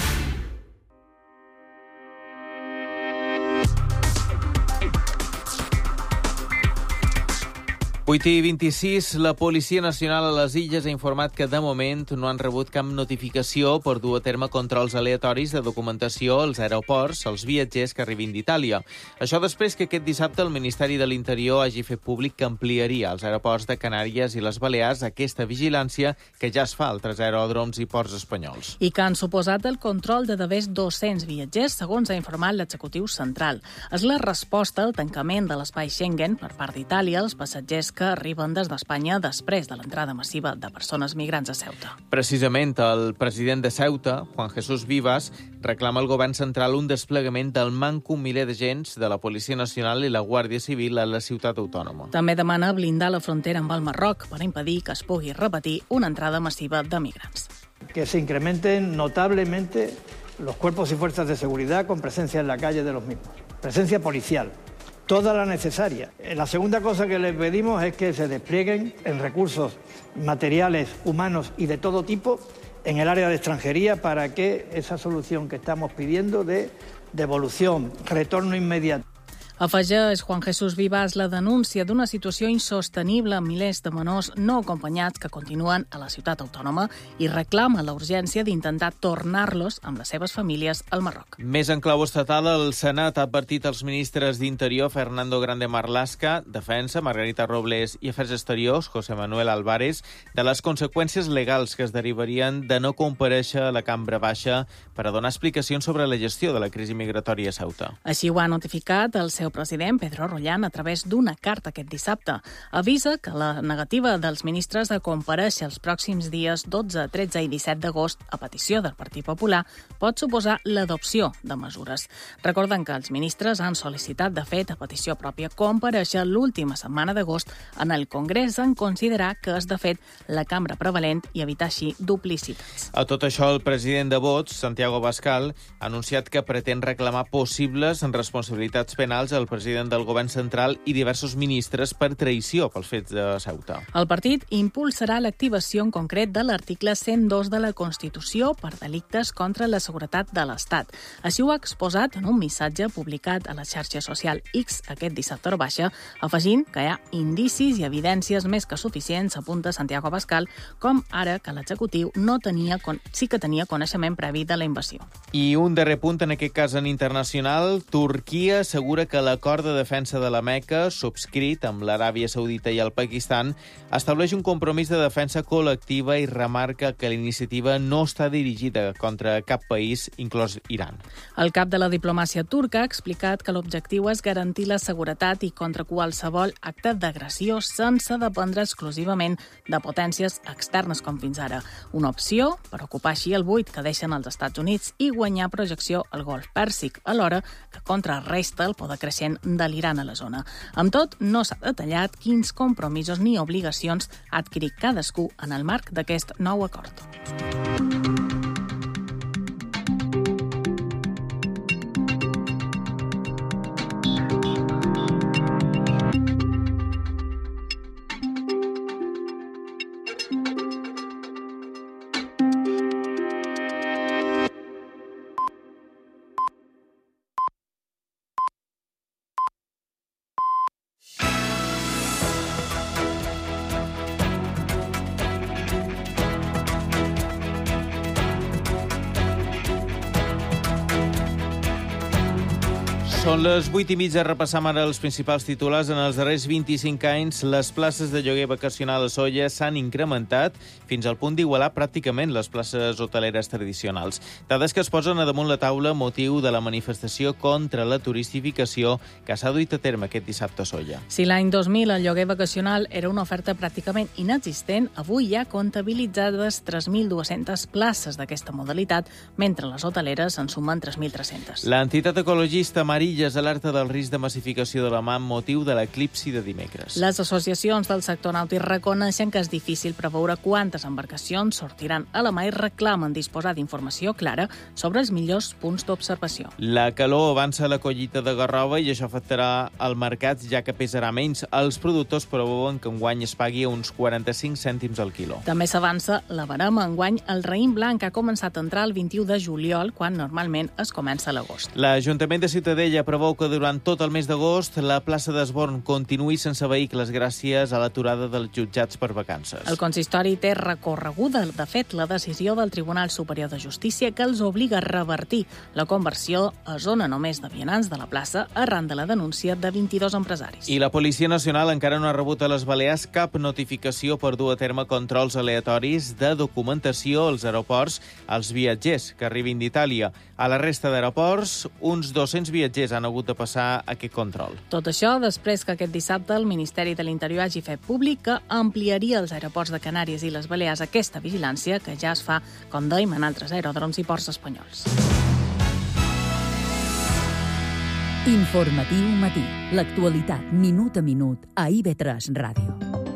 8:26, la Policia Nacional a les Illes ha informat que de moment no han rebut cap notificació per dur a terme controls aleatoris de documentació als aeroports als viatgers que arribin d'Itàlia. Això després que aquest dissabte el Ministeri de l'Interior hagi fet públic que ampliaria als aeroports de Canàries i les Balears aquesta vigilància que ja es fa a altres aeròdroms i ports espanyols. I que han suposat el control de més 200 viatgers, segons ha informat l'executiu central. És la resposta al tancament de l'espai Schengen per part d'Itàlia als passatgers que arriben des d'Espanya després de l'entrada massiva de persones migrants a Ceuta. Precisament, el president de Ceuta, Juan Jesús Vivas, reclama al govern central un desplegament del manco miler d'agents de la Policia Nacional i la Guàrdia Civil a la ciutat autònoma. També demana blindar la frontera amb el Marroc per impedir que es pugui repetir una entrada massiva de migrants. Que se incrementen notablemente los cuerpos y fuerzas de seguridad con presencia en la calle de los mismos. Presencia policial. Toda la necesaria. La segunda cosa que les pedimos es que se desplieguen en recursos materiales, humanos y de todo tipo en el área de extranjería para que esa solución que estamos pidiendo de devolución, retorno inmediato. Afegeix Juan Jesús Vivas la denúncia d'una situació insostenible amb milers de menors no acompanyats que continuen a la ciutat autònoma i reclama la urgència d'intentar tornar-los amb les seves famílies al Marroc. Més en clau estatal, el Senat ha advertit als ministres d'Interior Fernando Grande Marlaska, Defensa, Margarita Robles i Afers Exteriors, José Manuel Álvarez, de les conseqüències legals que es derivarien de no comparèixer a la cambra baixa per a donar explicacions sobre la gestió de la crisi migratòria a Ceuta. Així ho ha notificat el seu president, Pedro Rollán, a través d'una carta aquest dissabte. Avisa que la negativa dels ministres de comparèixer els pròxims dies 12, 13 i 17 d'agost a petició del Partit Popular pot suposar l'adopció de mesures. Recorden que els ministres han sol·licitat, de fet, a petició pròpia, comparèixer l'última setmana d'agost en el Congrés en considerar que és, de fet, la cambra prevalent i evitar així duplicitats. A tot això, el president de Vox, Santiago Abascal, ha anunciat que pretén reclamar possibles responsabilitats penals al president del govern central i diversos ministres per traïció pels fets de Ceuta. El partit impulsarà l'activació en concret de l'article 102 de la Constitució per delictes contra la seguretat de l'Estat. Així ho ha exposat en un missatge publicat a la xarxa social X aquest dissabte hora baixa, afegint que hi ha indicis i evidències més que suficients, apunta Santiago Abascal, com ara que l'executiu sí que tenia coneixement previ de la invasió. I un darrer punt, en aquest cas en internacional, Turquia assegura que l'acord de defensa de la Meca, subscrit amb l'Aràbia Saudita i el Pakistan, estableix un compromís de defensa col·lectiva i remarca que la iniciativa no està dirigida contra cap país, inclòs Iran. El cap de la diplomàcia turca ha explicat que l'objectiu és garantir la seguretat i contra qualsevol acte d'agressió sense dependre exclusivament de potències externes com fins ara. Una opció per ocupar així el buit que deixen els Estats Units i guanyar projecció al Golf Pèrsic, alhora que contrarresta el poder creixent de l'Iran a la zona. Amb tot, no s'ha detallat quins compromisos ni obligacions ha adquirit cadascú en el marc d'aquest nou acord. Són les 8:30, repassam ara els principals titulars. En els darrers 25 anys, les places de lloguer vacacional a Sóller s'han incrementat fins al punt d'igualar pràcticament les places hoteleres tradicionals. Dades que es posen a damunt la taula motiu de la manifestació contra la turistificació que s'ha duit a terme aquest dissabte a Sóller. Si l'any 2000 el lloguer vacacional era una oferta pràcticament inexistent, avui hi ha comptabilitzades 3.200 places d'aquesta modalitat, mentre les hoteleres en sumen 3.300. L'entitat ecologista Amarilles alerta del risc de massificació de la mà amb motiu de l'eclipsi de dimecres. Les associacions del sector nàutic reconeixen que és difícil preveure quantes embarcacions sortiran a la mà i reclamen disposar d'informació clara sobre els millors punts d'observació. La calor avança la collita de garrova i això afectarà el mercat, ja que pesarà menys. Els productors preveuen que enguany es pagui a uns 45 cèntims al quilo. També s'avança la barema. Enguany el raïm blanc ha començat a entrar el 21 de juliol, quan normalment es comença a l'agost. L'Ajuntament de Ciutadella preveu que durant tot el mes d'agost la plaça d'Esborn continuï sense vehicles gràcies a l'aturada dels jutjats per vacances. El consistori té recorreguda, de fet, la decisió del Tribunal Superior de Justícia que els obliga a revertir la conversió a zona només de vianants de la plaça arran de la denúncia de 22 empresaris. I la Policia Nacional encara no ha rebut a les Balears cap notificació per dur a terme controls aleatoris de documentació als aeroports als viatgers que arribin d'Itàlia. A la resta d'aeroports, uns 200 viatgers han hagut de passar aquest control. Tot això després que aquest dissabte el Ministeri de l'Interior hagi fet públic que ampliaria als aeroports de Canàries i les Balears aquesta vigilància que ja es fa, com dèiem, en altres aeròdroms i ports espanyols. Informatiu matí. L'actualitat minut a minut a IB3 Ràdio.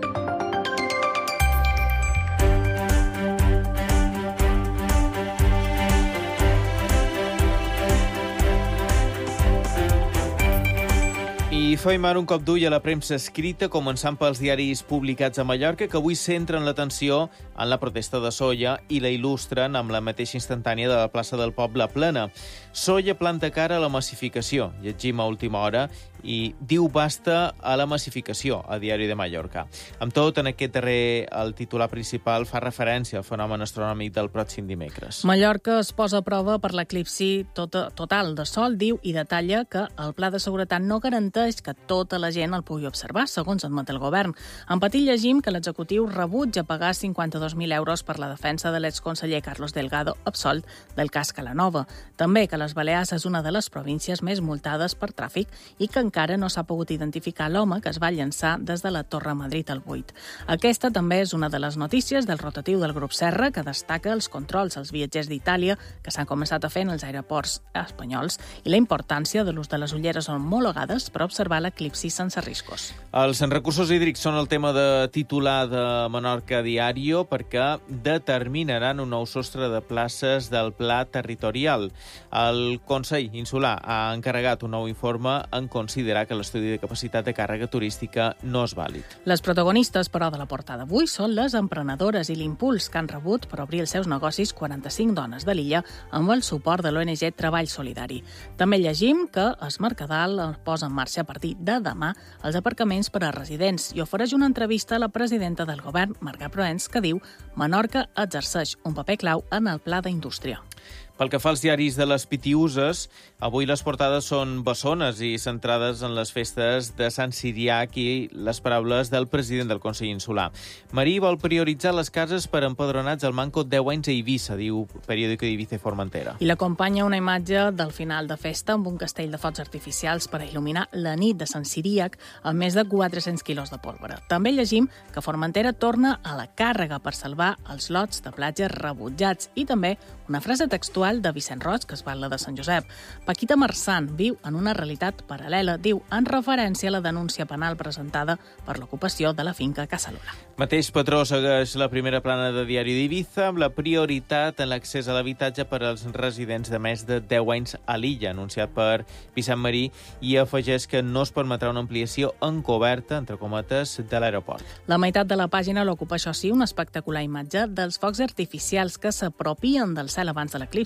I fem ara un cop d'ull a la premsa escrita, començant pels diaris publicats a Mallorca, que avui centren l'atenció en la protesta de Sóller i la il·lustren amb la mateixa instantània de la plaça del Poble plena. Sóller planta cara a la massificació, llegim a última hora, i diu basta a la massificació, a Diari de Mallorca. Amb tot, en aquest darrer, el titular principal fa referència al fenomen astronòmic del pròxim dimecres. Mallorca es posa a prova per l'eclipsi total de sol, diu, i detalla que el pla de seguretat no garanteix que tota la gent el pugui observar, segons admet el govern. En petit llegim que l'executiu rebutja pagar 52.000 euros per la defensa de l'exconseller Carlos Delgado, absolt del cas Calanova. També que les Balears és una de les províncies més multades per tràfic i que encara no s'ha pogut identificar l'home que es va llançar des de la Torre Madrid al 8. Aquesta també és una de les notícies del rotatiu del grup Serra, que destaca els controls als viatgers d'Itàlia que s'han començat a fer en els aeroports espanyols i la importància de l'ús de les ulleres homologades per observar l'eclipsi sense riscos. Els recursos hídrics són el tema de titular de Menorca Diario perquè determinaran un nou sostre de places del pla territorial. El Consell Insular ha encarregat un nou informe en considerar que l'estudi de capacitat de càrrega turística no és vàlid. Les protagonistes, però, de la portada d'avui són les emprenedores i l'impuls que han rebut per obrir els seus negocis 45 dones de l'illa amb el suport de l'ONG Treball Solidari. També llegim que es Mercadal posa en marxa a partir de demà els aparcaments per a residents i ofereix una entrevista a la presidenta del govern, Marga Proens, que diu Menorca exerceix un paper clau en el pla d'indústria. Pel que fa als diaris de les Pitiüses, avui les portades són bessones i centrades en les festes de Sant Siriac i les paraules del president del Consell Insular. Marí vol prioritzar les cases per empadronats al manco 10 anys a Eivissa, diu Periódico d'Eivissa i Formentera. I l'acompanya una imatge del final de festa amb un castell de focs artificials per a il·luminar la nit de Sant Siriac amb més de 400 quilos de pólvora. També llegim que Formentera torna a la càrrega per salvar els lots de platges rebutjats i també una frase textual de Vicent Roig, que es parla de Sant Josep. Paquita Marçant viu en una realitat paral·lela, diu, en referència a la denúncia penal presentada per l'ocupació de la finca Casa Lola. Mateix patró segueix la primera plana de Diari d'Eivissa amb la prioritat en l'accés a l'habitatge per als residents de més de 10 anys a l'illa, anunciat per Vicent Marí, i afegeix que no es permetrà una ampliació encoberta, entre cometes, de l'aeroport. La meitat de la pàgina l'ocupa, això sí, una espectacular imatge dels focs artificials que s'apropien del cel abans de l'eclipsi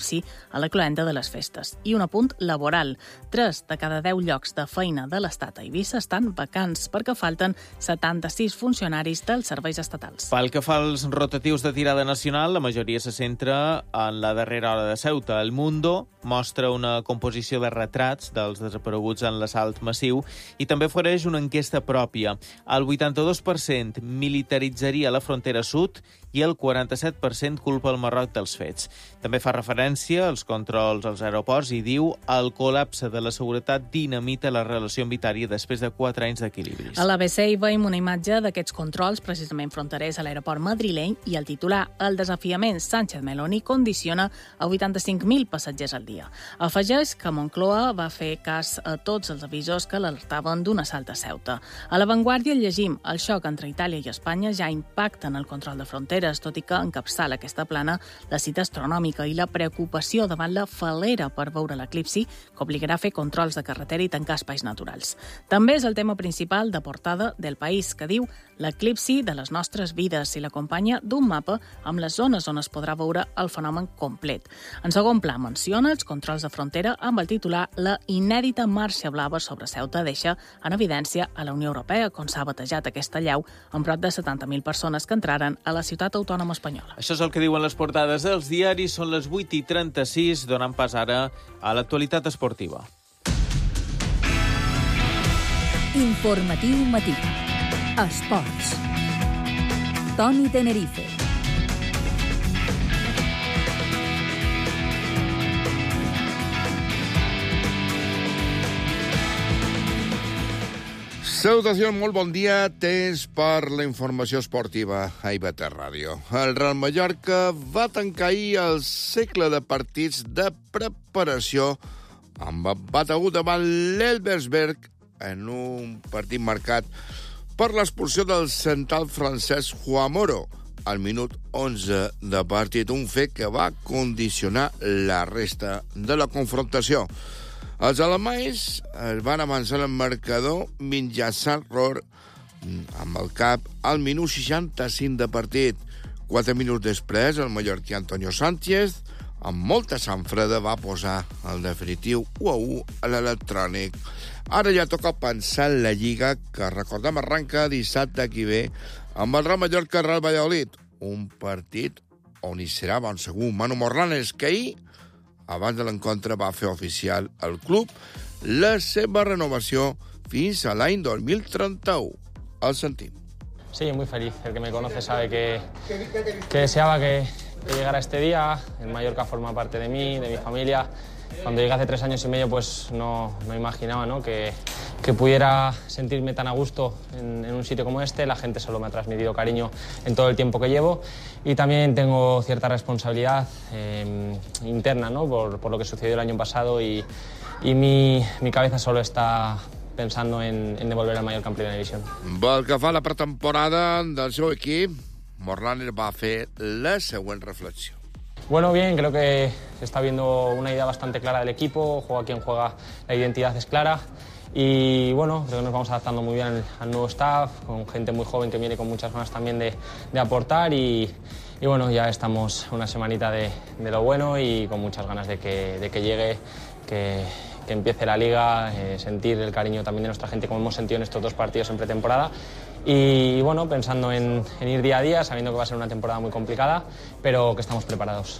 l'eclipsi a la cloenda de les festes. I un apunt laboral. 3 de cada 10 llocs de feina de l'Estat a Eivissa estan vacants perquè falten 76 funcionaris dels serveis estatals. Pel que fa als rotatius de tirada nacional, la majoria se centra en la darrera hora de Ceuta. El Mundo mostra una composició de retrats dels desapareguts en l'assalt massiu i també ofereix una enquesta pròpia. El 82% militaritzaria la frontera sud i el 47% culpa el Marroc dels fets. També fa referència als controls als aeroports i diu el col·lapse de la seguretat dinamita la relació vitària després de 4 anys d'equilibris. A l'ABC hi veiem una imatge d'aquests controls precisament fronterers a l'aeroport madrileny i el titular "El desafiament Sánchez Meloni condiciona a 85.000 passatgers al dia". Afegeix que Moncloa va fer cas a tots els avisos que l'alertaven d'un assalt a Ceuta. A l'Avantguàrdia llegim el xoc entre Itàlia i Espanya ja impacta en el control de fronteres, tot i que encapçala aquesta plana la cita astronòmica i la preocupació davant la falera per veure l'eclipsi que obligarà a fer controls de carretera i tancar espais naturals. També és el tema principal de portada del País, que diu l'eclipsi de les nostres vides i l'acompanya d'un mapa amb les zones on es podrà veure el fenomen complet. En segon pla menciona els controls de frontera amb el titular "La inèdita marxa blava sobre Ceuta deixa en evidència a la Unió Europea", com s'ha batejat aquesta llau amb prop de 70.000 persones que entraren a la ciutat autònoma espanyola. Això és el que diuen les portades dels diaris. Són les 8:36, donant pas ara a l'actualitat esportiva. Informatiu matí. Esports. Toni Tenerife. Salutació, molt bon dia. Temps per la informació esportiva a IB3 Ràdio. El Real Mallorca va tancar ahir el cicle de partits de preparació amb empat a 1 davant l'Elversberg en un partit marcat per l'expulsió del central francès Joao Moro al minut 11 de partit, un fet que va condicionar la resta de la confrontació. Els alemanys es van avançar el marcador mitjançant error amb el cap al minut 65 de partit. 4 minuts després, el mallorquí Antonio Sánchez, amb molta sang freda, va posar el definitiu 1-1 a l'electrònic. Ara ja toca pensar en la Lliga, que recordem arranca dissabte que ve amb el Real Mallorca Real Valladolid. Un partit on hi serà ben segur Manu Morlanes, que ahir, abans de l'encontre, va fer oficial al club la seva renovació fins a l'any 2031. El sentim. Sí, muy feliz. El que me conoce sabe que deseaba que llegara este día. El Mallorca forma parte de mí, de mi familia. Cuando llegué hace 3 años y medio, pues no imaginaba, ¿no?, que pudiera sentirme tan a gusto en un sitio como este. La gente solo me ha transmitido cariño en todo el tiempo que llevo y también tengo cierta responsabilidad interna, ¿no?, por lo que sucedió el año pasado y mi cabeza solo está pensando en devolver al Mallorca en primera división. Pel que fa a la pretemporada del seu equip, Morlanes va fer la següent reflexió. Bueno, bien, creo que se está viendo una idea bastante clara del equipo, juega quien juega, la identidad es clara y bueno, creo que nos vamos adaptando muy bien al nuevo staff, con gente muy joven que viene con muchas ganas también de aportar y bueno, ya estamos una semanita de lo bueno y con muchas ganas de que llegue, que empiece la Liga, sentir el cariño también de nuestra gente como hemos sentido en estos 2 partidos en pretemporada y bueno, pensando en ir día a día, sabiendo que va a ser una temporada muy complicada, pero que estamos preparados.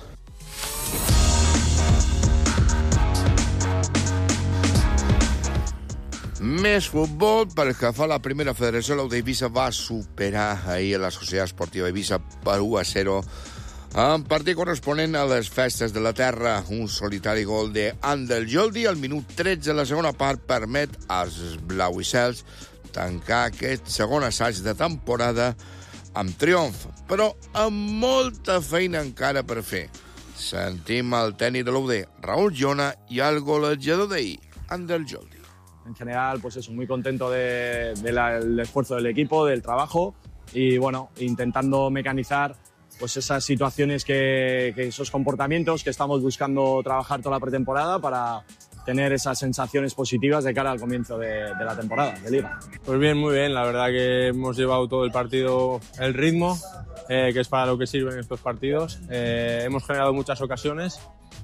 Més futbol, pel que fa a la primera federació, l'Ou d'Eivissa va superar ahir a la Societat Esportiva Eivissa per 1-0 en partit corresponent a les festes de la terra. Un solitari gol d'Ander Joldi al minut 13 de la segona part permet als blauicels tancar aquest segon assaig de temporada amb triomf, però amb molta feina encara per fer. Sentim el tècnic de l'UD, Raúl Llona, i el golejador d'ahir, Ander Joldi. En general, pues eso, muy contento del esfuerzo del equipo, del trabajo y bueno, intentando mecanizar pues esas situaciones, que esos comportamientos que estamos buscando trabajar toda la pretemporada para tener esas sensaciones positivas de cara al comienzo de la temporada, de Liga. Pues bien, muy bien. La verdad que hemos llevado todo el partido el ritmo, que es para lo que sirven estos partidos. Hemos generado muchas ocasiones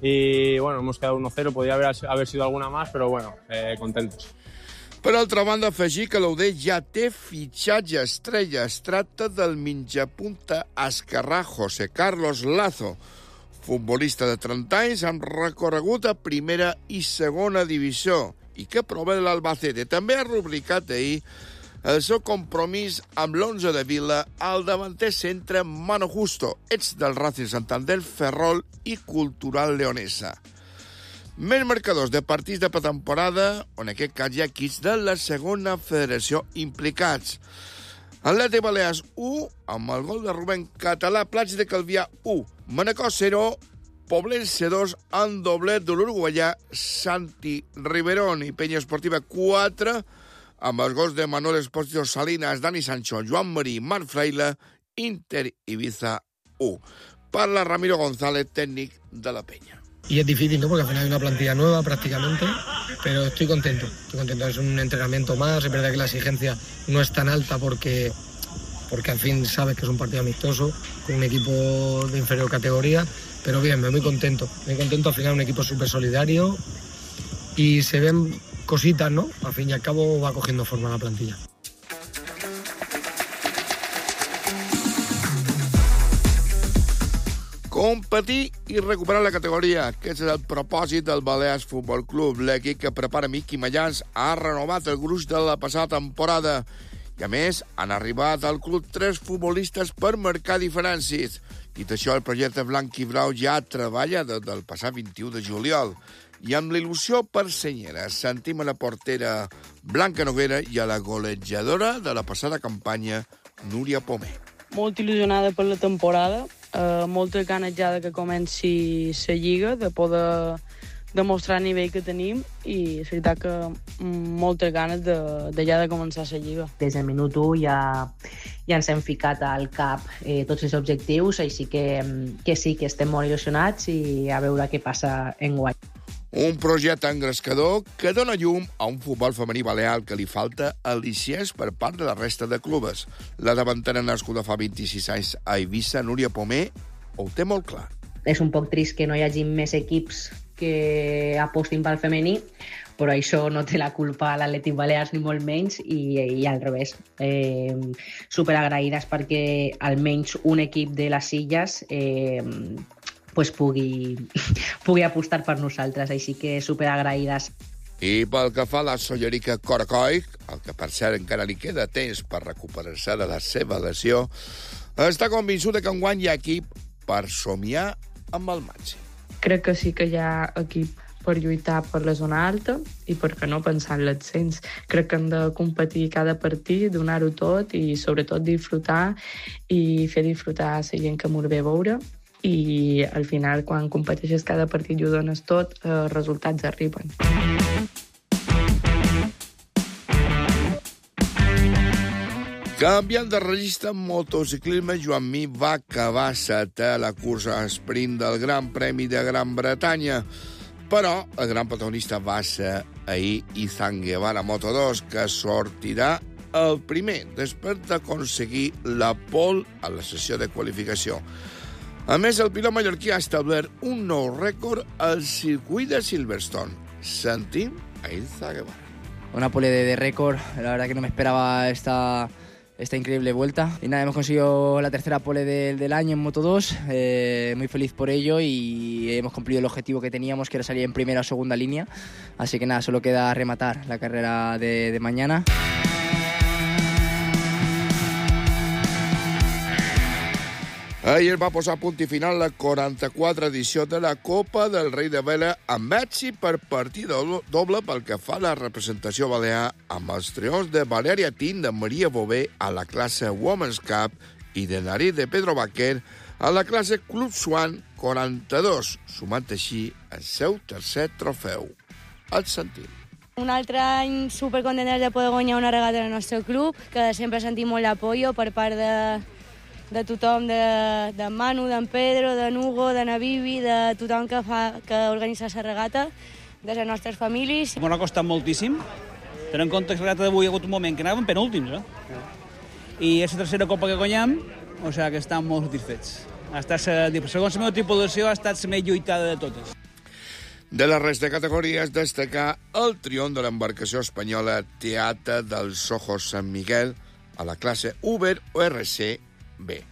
y bueno, hemos quedado 1-0, podría haber sido alguna más, pero bueno, contentos. Per altra banda, afegir que l'Auder ja té fitxatge estrella. Es tracta del mitjapunta esquerrà José Carlos Lazo, futbolista de 30 anys amb recorregut a primera i segona divisió i que prové de l'Albacete. També ha rubricat ahir el seu compromís amb l'11 de Vila al davanter centre Mano Justo, ex del Racing Santander, Ferrol i Cultural Leonesa. Més marcadors de partits de pretemporada, on en aquest cas hi ha equips de la segona federació implicats. Atlètic Balears 1, amb el gol de Rubén Català, Platja de Calvià 1, Manacor 0, Poblense 2, en doblet de l'uruguaià Santi Riverón, i Penya Esportiva 4, amb els gols de Manuel Espósito Salinas, Dani Sancho, Joan Marí, Marc Fraile, Inter Ibiza 1. Parla Ramiro González, técnic de la Peña. Y es difícil, ¿no? Porque al final hay una plantilla nueva prácticamente, pero estoy contento. Es un entrenamiento más, es verdad que la exigencia no es tan alta porque al fin sabes que es un partido amistoso, con un equipo de inferior categoría, pero bien, muy contento, al final un equipo súper solidario y se ven cositas, ¿no? Al fin y al cabo va cogiendo forma la plantilla. Competir i recuperar la categoria. Aquest és el propòsit del Balears Futbol Club. L'equip que prepara Miqui Mayans ha renovat el gruix de la passada temporada. I a més, han arribat al club 3 futbolistes per marcar diferències. Dit això, el projecte blanc i blau ja treballa des del passat 21 de juliol. I amb l'il·lusió per senyera, sentim a la portera Blanca Noguera i a la golejadora de la passada campanya, Núria Pomer. Molt il·lusionada per la temporada, moltes ganes ja que comenci la Lliga, de poder demostrar el nivell que tenim i és veritat que moltes ganes ja de començar la Lliga. Des del minut 1 ja ens hem ficat al cap tots els objectius, així que sí, que estem molt il·lusionats i a veure què passa enguany. Un projecte engrescador que dona llum a un futbol femení balear que li falta al·licients per part de la resta de clubes. La davantera nascuda fa 26 anys a Eivissa, Núria Pomer, ho té molt clar. És un poc trist que no hi hagi més equips que apostin pel femení, però això no té la culpa a l'Atlètic Balears ni molt menys i al revés. Superagraïdes perquè almenys un equip de les Illes pugui apostar per nosaltres, així que superagraïdes. I pel que fa a la Sollerica Coracoi, el que per cert encara li queda temps per recuperar-se de la seva lesió, està convençuda que enguany hi ha equip per somiar amb el màxim. Crec que sí que hi ha equip per lluitar per la zona alta i per què no pensar en l'ascens. Crec que hem de competir cada partit, donar-ho tot i sobretot disfrutar i fer disfrutar a la gent que m'ho ve a veure. I al final, quan competeixes cada partit i ho dones tot, els resultats arriben. Canviant de registre en motociclisme, Joan Mir va acabar setè a la cursa sprint del Gran Premi de Gran Bretanya. Però el gran protagonista va ser ahir Izan Guevara Moto2, que sortirà el primer, després d'aconseguir la pole a la sessió de qualificació. A més, el pilot mallorquí ha establert un nou rècord al circuit de Silverstone. Sentim a Izan Guevara. Una pole de récord, la verdad que no me esperaba esta increíble vuelta. Y nada, hemos conseguido la tercera pole del año en Moto2, muy feliz por ello y hemos cumplido el objetivo que teníamos, que era salir en primera o segunda línea. Así que nada, solo queda rematar la carrera de mañana. Ahir va posar punt i final la 44 edició de la Copa del Rei de Vela amb èxit per partit doble pel que fa a la representació balear amb els triomfs de Valèria Tin, de Maria Bové a la classe Women's Cup i de Narit de Pedro Baquer a la classe Club Swan 42, sumant així el seu tercer trofeu. El sentim. Un altre any supercontents de poder guanyar una regata del nostre club, que sempre sentim molt d'apoyo per part de tothom, de Manu, d'en Pedro, de Nugo, de Navivi, de tothom que organitza la regata, de les nostres famílies. M'ha costat moltíssim, tenint en compte que la regata d'avui ha hagut un moment que anàvem penúltims, I és la tercera copa que guanyem, o sigui que estem molt satisfets. Segons la meva tripulació, ha estat la més lluitada de totes. De la resta de categories, destacar el triomf de l'embarcació espanyola Teata del Soho Sant Miguel a la classe Uber ORC B.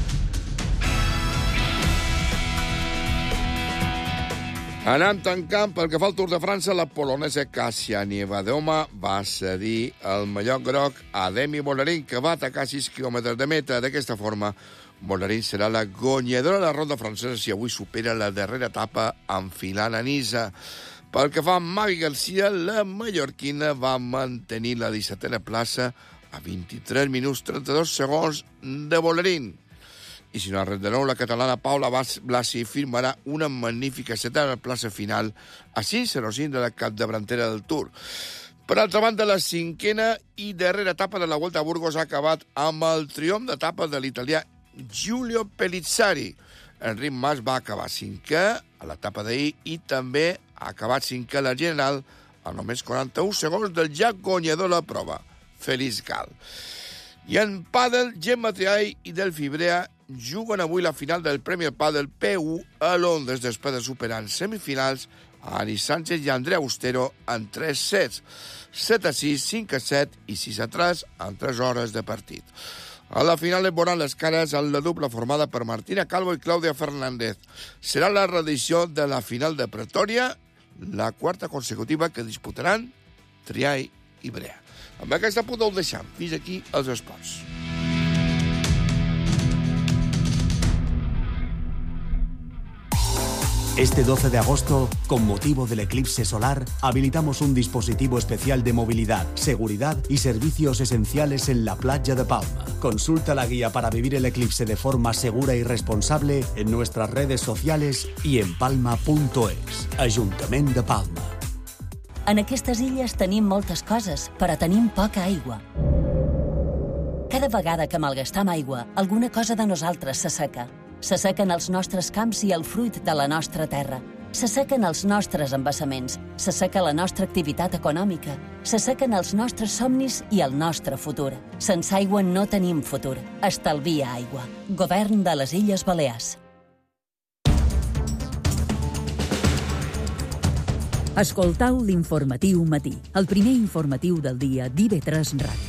Anant tancant, pel que fa al Tour de França, la polonesa Kasia Niewiadoma va cedir el mallot groc a Demi Vollering, que va atacar 6 quilòmetres de meta. D'aquesta forma, Vollering serà la guanyadora de la ronda francesa si avui supera la darrera etapa enfilant a Niça. Pel que fa a Magui Garcia, la mallorquina va mantenir la 17a plaça a 23 minuts 32 segons de Vollering. I si no res de nou, la catalana Paula Blasi firmarà una magnífica setena plaça final a 6:05 de la capdavanter del Tour. Per altra banda, la 5a i darrera etapa de la Volta a Burgos ha acabat amb el triomf d'etapa de l'italià Giulio Pellizzari. Enric Mas va acabar 5è a l'etapa d'ahir i també ha acabat 5è a la general a només 41 segons del ja guanyador de la prova, Félix Gal. I en pàdel, Gemma Triay i Delphi Brea juguen avui la final del Premi Pàdel P1 a Londres després de superar en semifinals a Ani Sánchez i Andrea Austero en 3 sets, 7-6, 5-7 i 6-3 en 3 hores de partit. A la final es veuran les cares en la dupla formada per Martina Calvo i Clàudia Fernández. Serà la reedició de la final de Pretòria, la quarta consecutiva que disputaran Triay i Brea. Amb aquesta punt ho deixam. Fins aquí els esports. Este 12 de agosto, con motivo del eclipse solar, habilitamos un dispositivo especial de movilidad, seguridad y servicios esenciales en la playa de Palma. Consulta la guía para vivir el eclipse de forma segura y responsable en nuestras redes sociales y en palma.es. Ajuntament de Palma. En aquestes illes tenim moltes coses, però tenim poca aigua. Cada vegada que malgastam aigua, alguna cosa de nosaltres s'asseca. S'assequen els nostres camps i el fruit de la nostra terra. S'assequen els nostres embassaments. S'asseca la nostra activitat econòmica. S'assequen els nostres somnis i el nostre futur. Sense aigua no tenim futur. Estalvia aigua. Govern de les Illes Balears. Escoltau l'Informatiu Matí, el primer informatiu del dia d'IV3 Ràdio.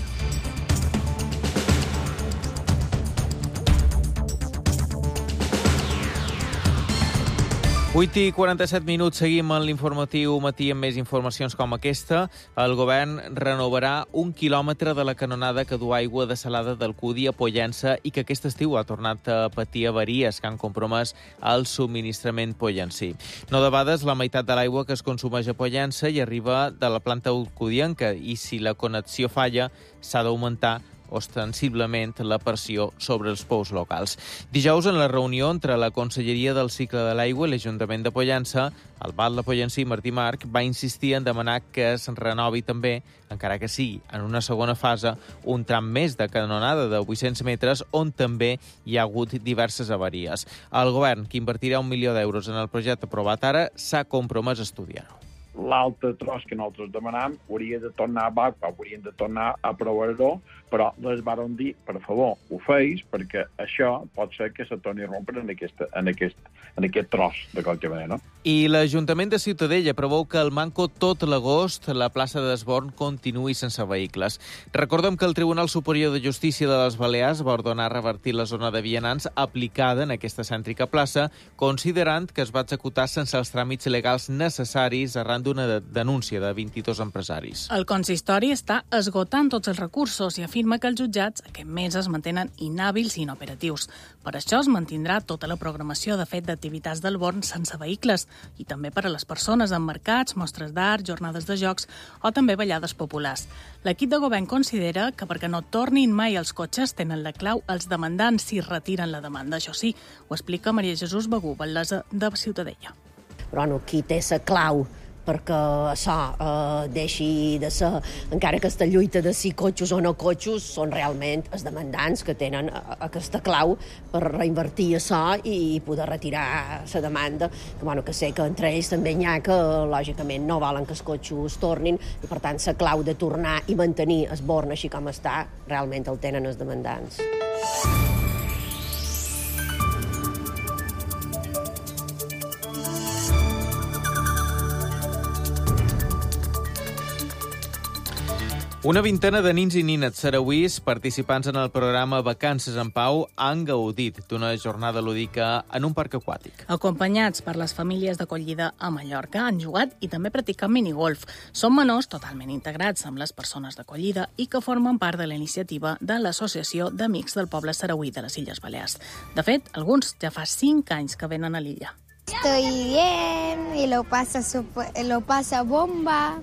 8:47, seguim en l'Informatiu Matí amb més informacions com aquesta. El govern renovarà 1 quilòmetre de la canonada que du aigua dessalada del Cudi a Pollença i que aquest estiu ha tornat a patir avaries que han compromès el subministrament pollencí. No debades, la meitat de l'aigua que es consumeix a Pollença i arriba de la planta cudienca i si la connexió falla s'ha d'augmentar ostensiblement la pressió sobre els pous locals. Dijous, en la reunió entre la Conselleria del Cicle de l'Aigua i l'Ajuntament de Pollença, el batlle pollencí Martí Marc va insistir en demanar que es renovi també, encara que sigui en una segona fase, un tram més de canonada de 800 metres on també hi ha hagut diverses avaries. El govern, que invertirà 1 milió d'euros en el projecte aprovat ara, s'ha compromès a estudiar-ho. L'altre tros que nosaltres demanam hauria de tornar haurien de tornar a provar-ho, però les varen dir, per favor, ho feis, perquè això pot ser que se torni a rompre en aquest tros de qualque manera, no? I l'Ajuntament de Ciutadella preveu que el manco tot l'agost la plaça d'Esborn continuï sense vehicles. Recordem que el Tribunal Superior de Justícia de les Balears va ordenar revertir la zona de vianants aplicada en aquesta cèntrica plaça, considerant que es va executar sense els tràmits legals necessaris arran d'una denúncia de 22 empresaris. El consistori està esgotant tots els recursos i afirma que els jutjats aquest mes es mantenen inhàbils i inoperatius. Per això es mantindrà tota la programació de fet d'activitats del Born sense vehicles i també per a les persones en mercats, mostres d'art, jornades de jocs o també ballades populars. L'equip de govern considera que perquè no tornin mai els cotxes tenen la clau els demandants si retiren la demanda. Això sí, ho explica Maria Jesús Begú, batllessa de Ciutadella. Però no, qui té la clau perquè això deixi de ser, encara que aquesta lluita de si cotxos o no cotxos, són realment els demandants que tenen aquesta clau per reinvertir això i poder retirar la demanda, que sé que entre ells també n'hi ha que lògicament no volen que els cotxos tornin i per tant la clau de tornar i mantenir el Born així com està realment el tenen els demandants. Una vintena de nins i nines sarauís participants en el programa Vacances en Pau han gaudit d'una jornada lúdica en un parc aquàtic. Acompanyats per les famílies d'acollida a Mallorca, han jugat i també practicat minigolf. Són menors totalment integrats amb les persones d'acollida i que formen part de la iniciativa de l'Associació d'Amics del Poble Sarauí de les Illes Balears. De fet, alguns ja fa 5 anys que venen a l'illa. Estoy bien y lo pasa bomba.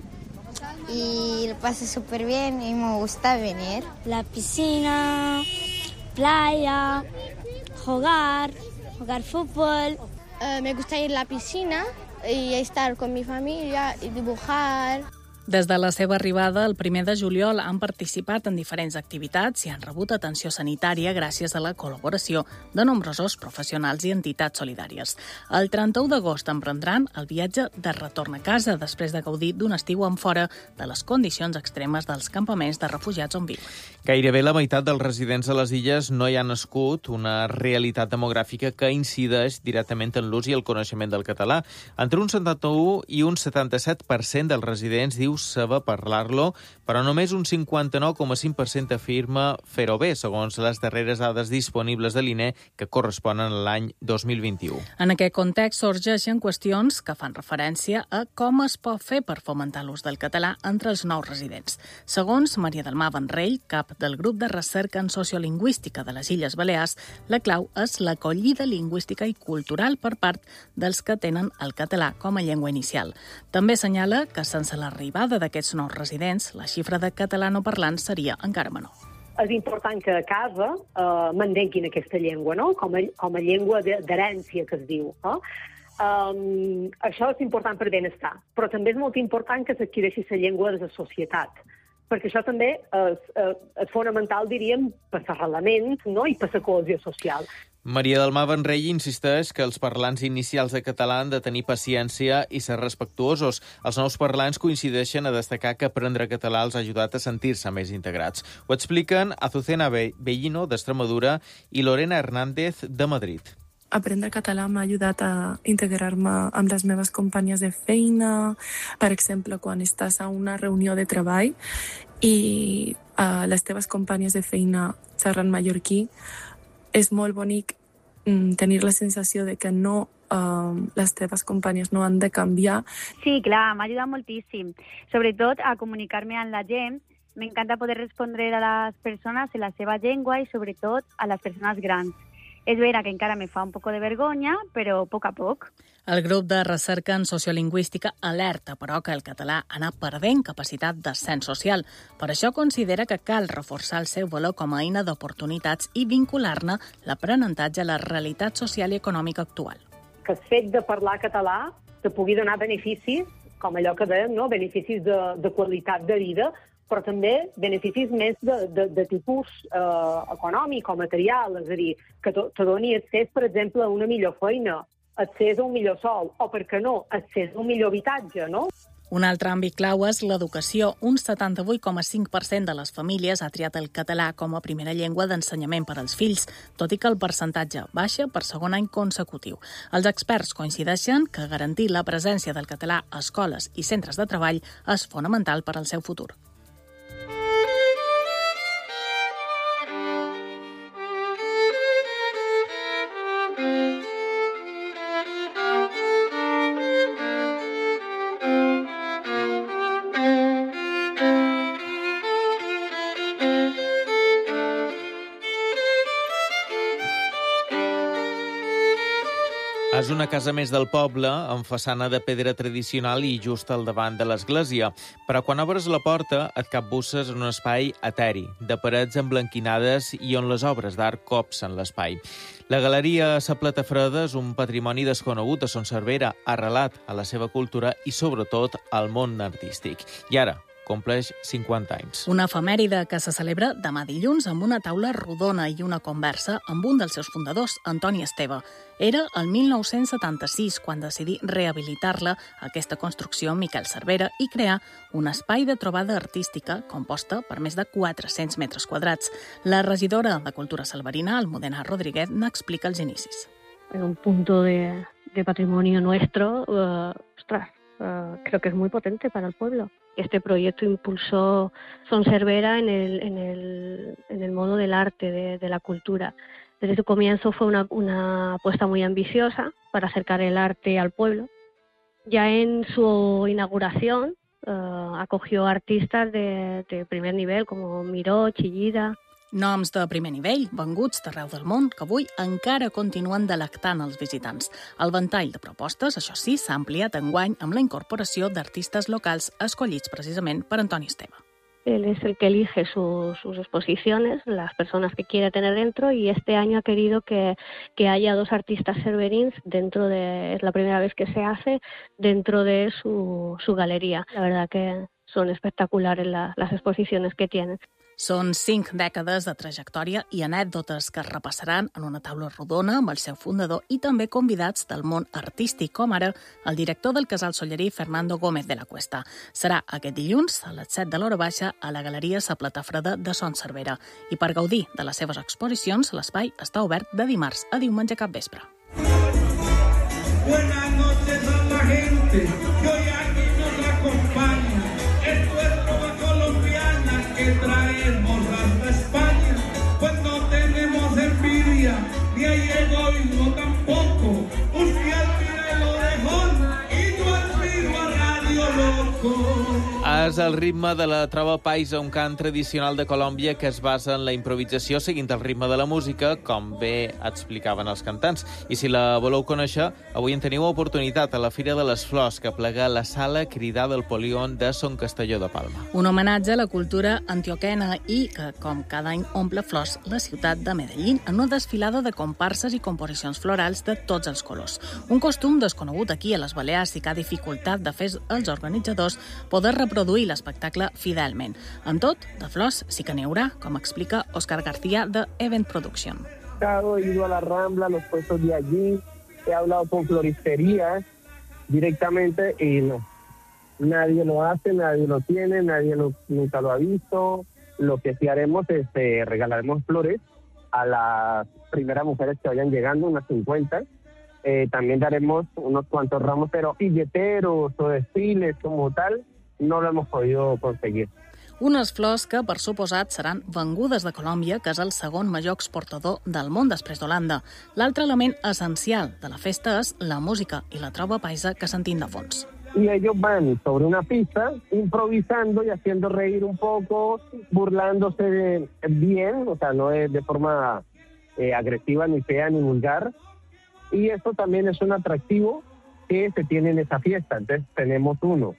Y lo paso súper bien y me gusta venir. La piscina, playa, jugar fútbol. Me gusta ir a la piscina y estar con mi familia y dibujar. Des de la seva arribada, el 1 de juliol, han participat en diferents activitats i han rebut atenció sanitària gràcies a la col·laboració de nombrosos professionals i entitats solidàries. El 31 d'agost emprendran el viatge de retorn a casa després de gaudir d'un estiu en fora de les condicions extremes dels campaments de refugiats on viuen. Gairebé la meitat dels residents de les illes no hi ha nascut, una realitat demogràfica que incideix directament en l'ús i el coneixement del català. Entre un 71 i un 77% dels residents diu saber parlar-lo, però només un 59,5% afirma fer-ho bé, segons les darreres dades disponibles de l'INE, que corresponen a l'any 2021. En aquest context sorgeixen qüestions que fan referència a com es pot fer per fomentar l'ús del català entre els nous residents. Segons Maria del Mar Vendrell, cap del grup de recerca en sociolingüística de les Illes Balears, la clau és l'acollida lingüística i cultural per part dels que tenen el català com a llengua inicial. També assenyala que sense l'arribada d'aquests nous residents, la xifra de catalanoparlants seria encara menor. És important que a casa mantinguin aquesta llengua, no? com a llengua d'herència, que es diu. Això és important per benestar, però també és molt important que s'adquireixi la llengua de la societat, perquè això també és fonamental, diríem, per l'arrelament, no? I per la cohesió social. Maria del Mar Vendrell insisteix que els parlants inicials de català han de tenir paciència i ser respectuosos. Els nous parlants coincideixen a destacar que aprendre català els ha ajudat a sentir-se més integrats. Ho expliquen Azucena Bellino, d'Extremadura, i Lorena Hernández, de Madrid. Aprendre català m'ha ajudat a integrar-me amb les meves companyes de feina, per exemple, quan estàs a una reunió de treball i les teves companyes de feina xerren mallorquí, és molt bonic tenir la sensació de que no, les teves companyes no han de canviar. Sí, clar, m'ha ajudat moltíssim. Sobretot a comunicar-me amb la gent. M'encanta poder respondre a les persones en la seva llengua i sobretot a les persones grans. És vera que encara me fa un poc de vergonya, però a poc a poc. El grup de recerca en sociolingüística alerta, però, que el català ha anat perdent capacitat d'ascens social. Per això considera que cal reforçar el seu valor com a eina d'oportunitats i vincular-ne l'aprenentatge a la realitat social i econòmica actual. Que el fet de parlar català te pugui donar beneficis, com allò que dèiem, no? Beneficis de qualitat de vida, però també beneficis més de tipus econòmic o material, és a dir, que te doni accés, per exemple, a una millor feina, accés a un millor sou, o, per què no, accés a un millor habitatge, no? Un altre àmbit clau és l'educació. Un 78,5% de les famílies ha triat el català com a primera llengua d'ensenyament per als fills, tot i que el percentatge baixa per segon any consecutiu. Els experts coincideixen que garantir la presència del català a escoles i centres de treball és fonamental per al seu futur. És una casa més del poble, amb façana de pedra tradicional i just al davant de l'església. Però quan obres la porta et capbusses en un espai eteri, de parets emblanquinades i on les obres d'art copsen l'espai. La galeria Sa Plata Freda és un patrimoni desconegut a Son Servera, arrelat a la seva cultura i, sobretot, al món artístic. I ara compleix 50 anys. Una efemèride que se celebra demà dilluns amb una taula rodona i una conversa amb un dels seus fundadors, Antoni Esteve. Era el 1976 quan decidí rehabilitar-la, aquesta construcció, Miquel Cervera, i crear un espai de trobada artística composta per més de 400 metres quadrats. La regidora de Cultura salvarina, Almudena Rodríguez, n'explica els inicis. En un punto de patrimonio nuestro, creo que es muy potente para el pueblo. Este proyecto impulsó Son Cervera en el modo del arte, de la cultura. Desde su comienzo fue una apuesta muy ambiciosa para acercar el arte al pueblo. Ya en su inauguración acogió artistas de primer nivel como Miró, Chillida. Noms de primer nivell, venguts d'arreu del món, que avui encara continuen delectant els visitants. El ventall de propostes, això sí, s'ha ampliat enguany amb la incorporació d'artistes locals escollits precisament per Antoni Esteve. Él es el que elige sus exposiciones, las personas que quiere tener dentro, y este año ha querido que haya 2 artistas cerverins es la primera vez que se hace dentro de su galería. La verdad que son espectaculares las exposiciones que tienen. Són 5 dècades de trajectòria i anècdotes que es repassaran en una taula rodona amb el seu fundador i també convidats del món artístic, com ara el director del Casal Sollerí, Fernando Gómez de la Cuesta. Serà aquest dilluns a les 7 de l'hora baixa a la Galeria Sa Plata Freda de Son Cervera. I per gaudir de les seves exposicions, l'espai està obert de dimarts a diumenge cap vespre. Buenas noches a la gente que hoy aquí nos acompaña. Esto es Trova Colombiana que traemos hasta España. Pues no tenemos envidia, ni hay egoísmo tampoco. Usted admira lo dejó y yo admiro a Radio Loco. És el ritme de la trova paisa, un cant tradicional de Colòmbia que es basa en la improvisació seguint el ritme de la música, com bé explicaven els cantants. I si la voleu conèixer, avui en teniu oportunitat a la Fira de les Flors, que plega la sala Cridar del Polígon de Son Castelló de Palma. Un homenatge a la cultura antioquena i que, com cada any, omple flors la ciutat de Medellín en una desfilada de comparses i composicions florals de tots els colors. Un costum desconegut aquí a les Balears i que ha dificultat de fer els organitzadors poder reproduir l'espectacle fidelment. Amb tot, de flors sí que n'hi haurà, com explica Òscar García de Event Production. He ido a la Rambla, a los puestos de allí, he hablado con floristerías directamente y no. Nadie lo hace, nadie lo tiene, nunca lo ha visto. Lo que sí haremos es regalaremos flores a las primeras mujeres que vayan llegando, unas 50. También daremos unos cuantos ramos, pero billeteros o desfiles como tal, no lo hemos podido conseguir. Unes flors que, per suposat, seran vengudes de Colòmbia, que és el segon major exportador del món després d'Holanda. L'altre element essencial de la festa és la música i la trova paisa que sentim de fons. Y ellos van sobre una pista, improvisando y haciendo reír un poco, burlándose bien, o sea, no es de forma agresiva, ni fea, ni vulgar. Y esto también es un atractivo que se tiene en esa fiesta. Entonces tenemos uno.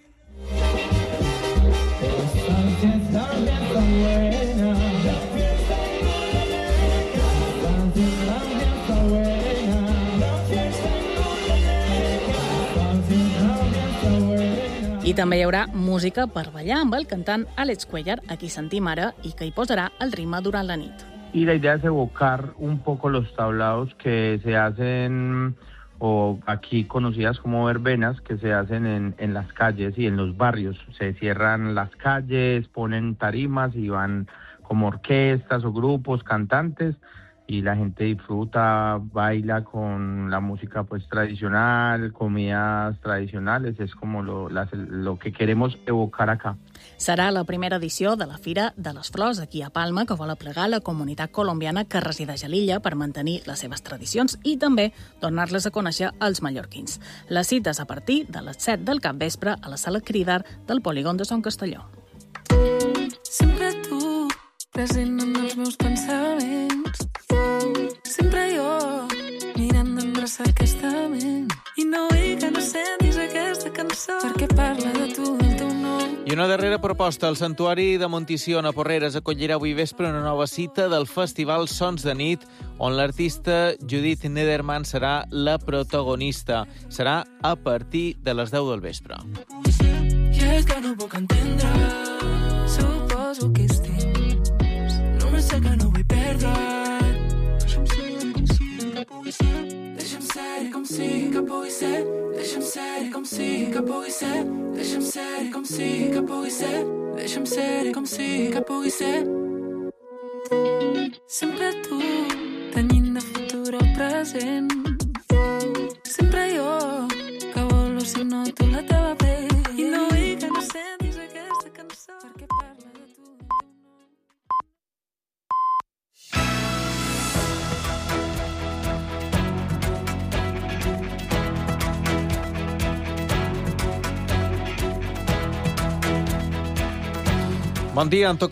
I també hi haurà música per ballar amb el cantant Àlex Cuellar, a qui sentim ara i que hi posarà el ritme durant la nit. Y la idea es evocar un poco los tablaos que se hacen, o aquí conocidas como verbenas, que se hacen en las calles y en los barrios. Se cierran las calles, ponen tarimas y van como orquestas o grupos, cantantes, y la gente disfruta, baila con la música pues tradicional, comidas tradicionales, es como lo que queremos evocar acá. Serà la primera edició de la Fira de les Flors aquí a Palma, que vol aplegar la comunitat colombiana que resideix a l'illa per mantenir les seves tradicions i també donar-les a conèixer als mallorquins. La cita és a partir de les 7 del capvespre a la sala Cridar del Polígon de Son Castelló. Sempre tu, present en els meus pensaments. Sempre jo, mirant d'endreçar aquesta ment. I no vull que no sentis aquesta cançó, perquè parla de tu, del teu nom. I una darrera proposta. El Santuari de Monticiona Porreres acollirà avui vespre una nova cita del Festival Sons de Nit, on l'artista Judith Nederman serà la protagonista. Serà a partir de les 10 del vespre. I és que no puc entendre, suposo que és temps. Només sé que no vull perdre. Deixa'm ser com sigui que pugui ser. Deixa'm ser com sigui que pugui ser. Deixa'm ser com sigui que pugui ser. Deixa'm ser com sigui que pugui ser. Sempre tu, tenyint de futur al present. Sempre jo, que volo si noto la teva pell. Bon dia, en tot cas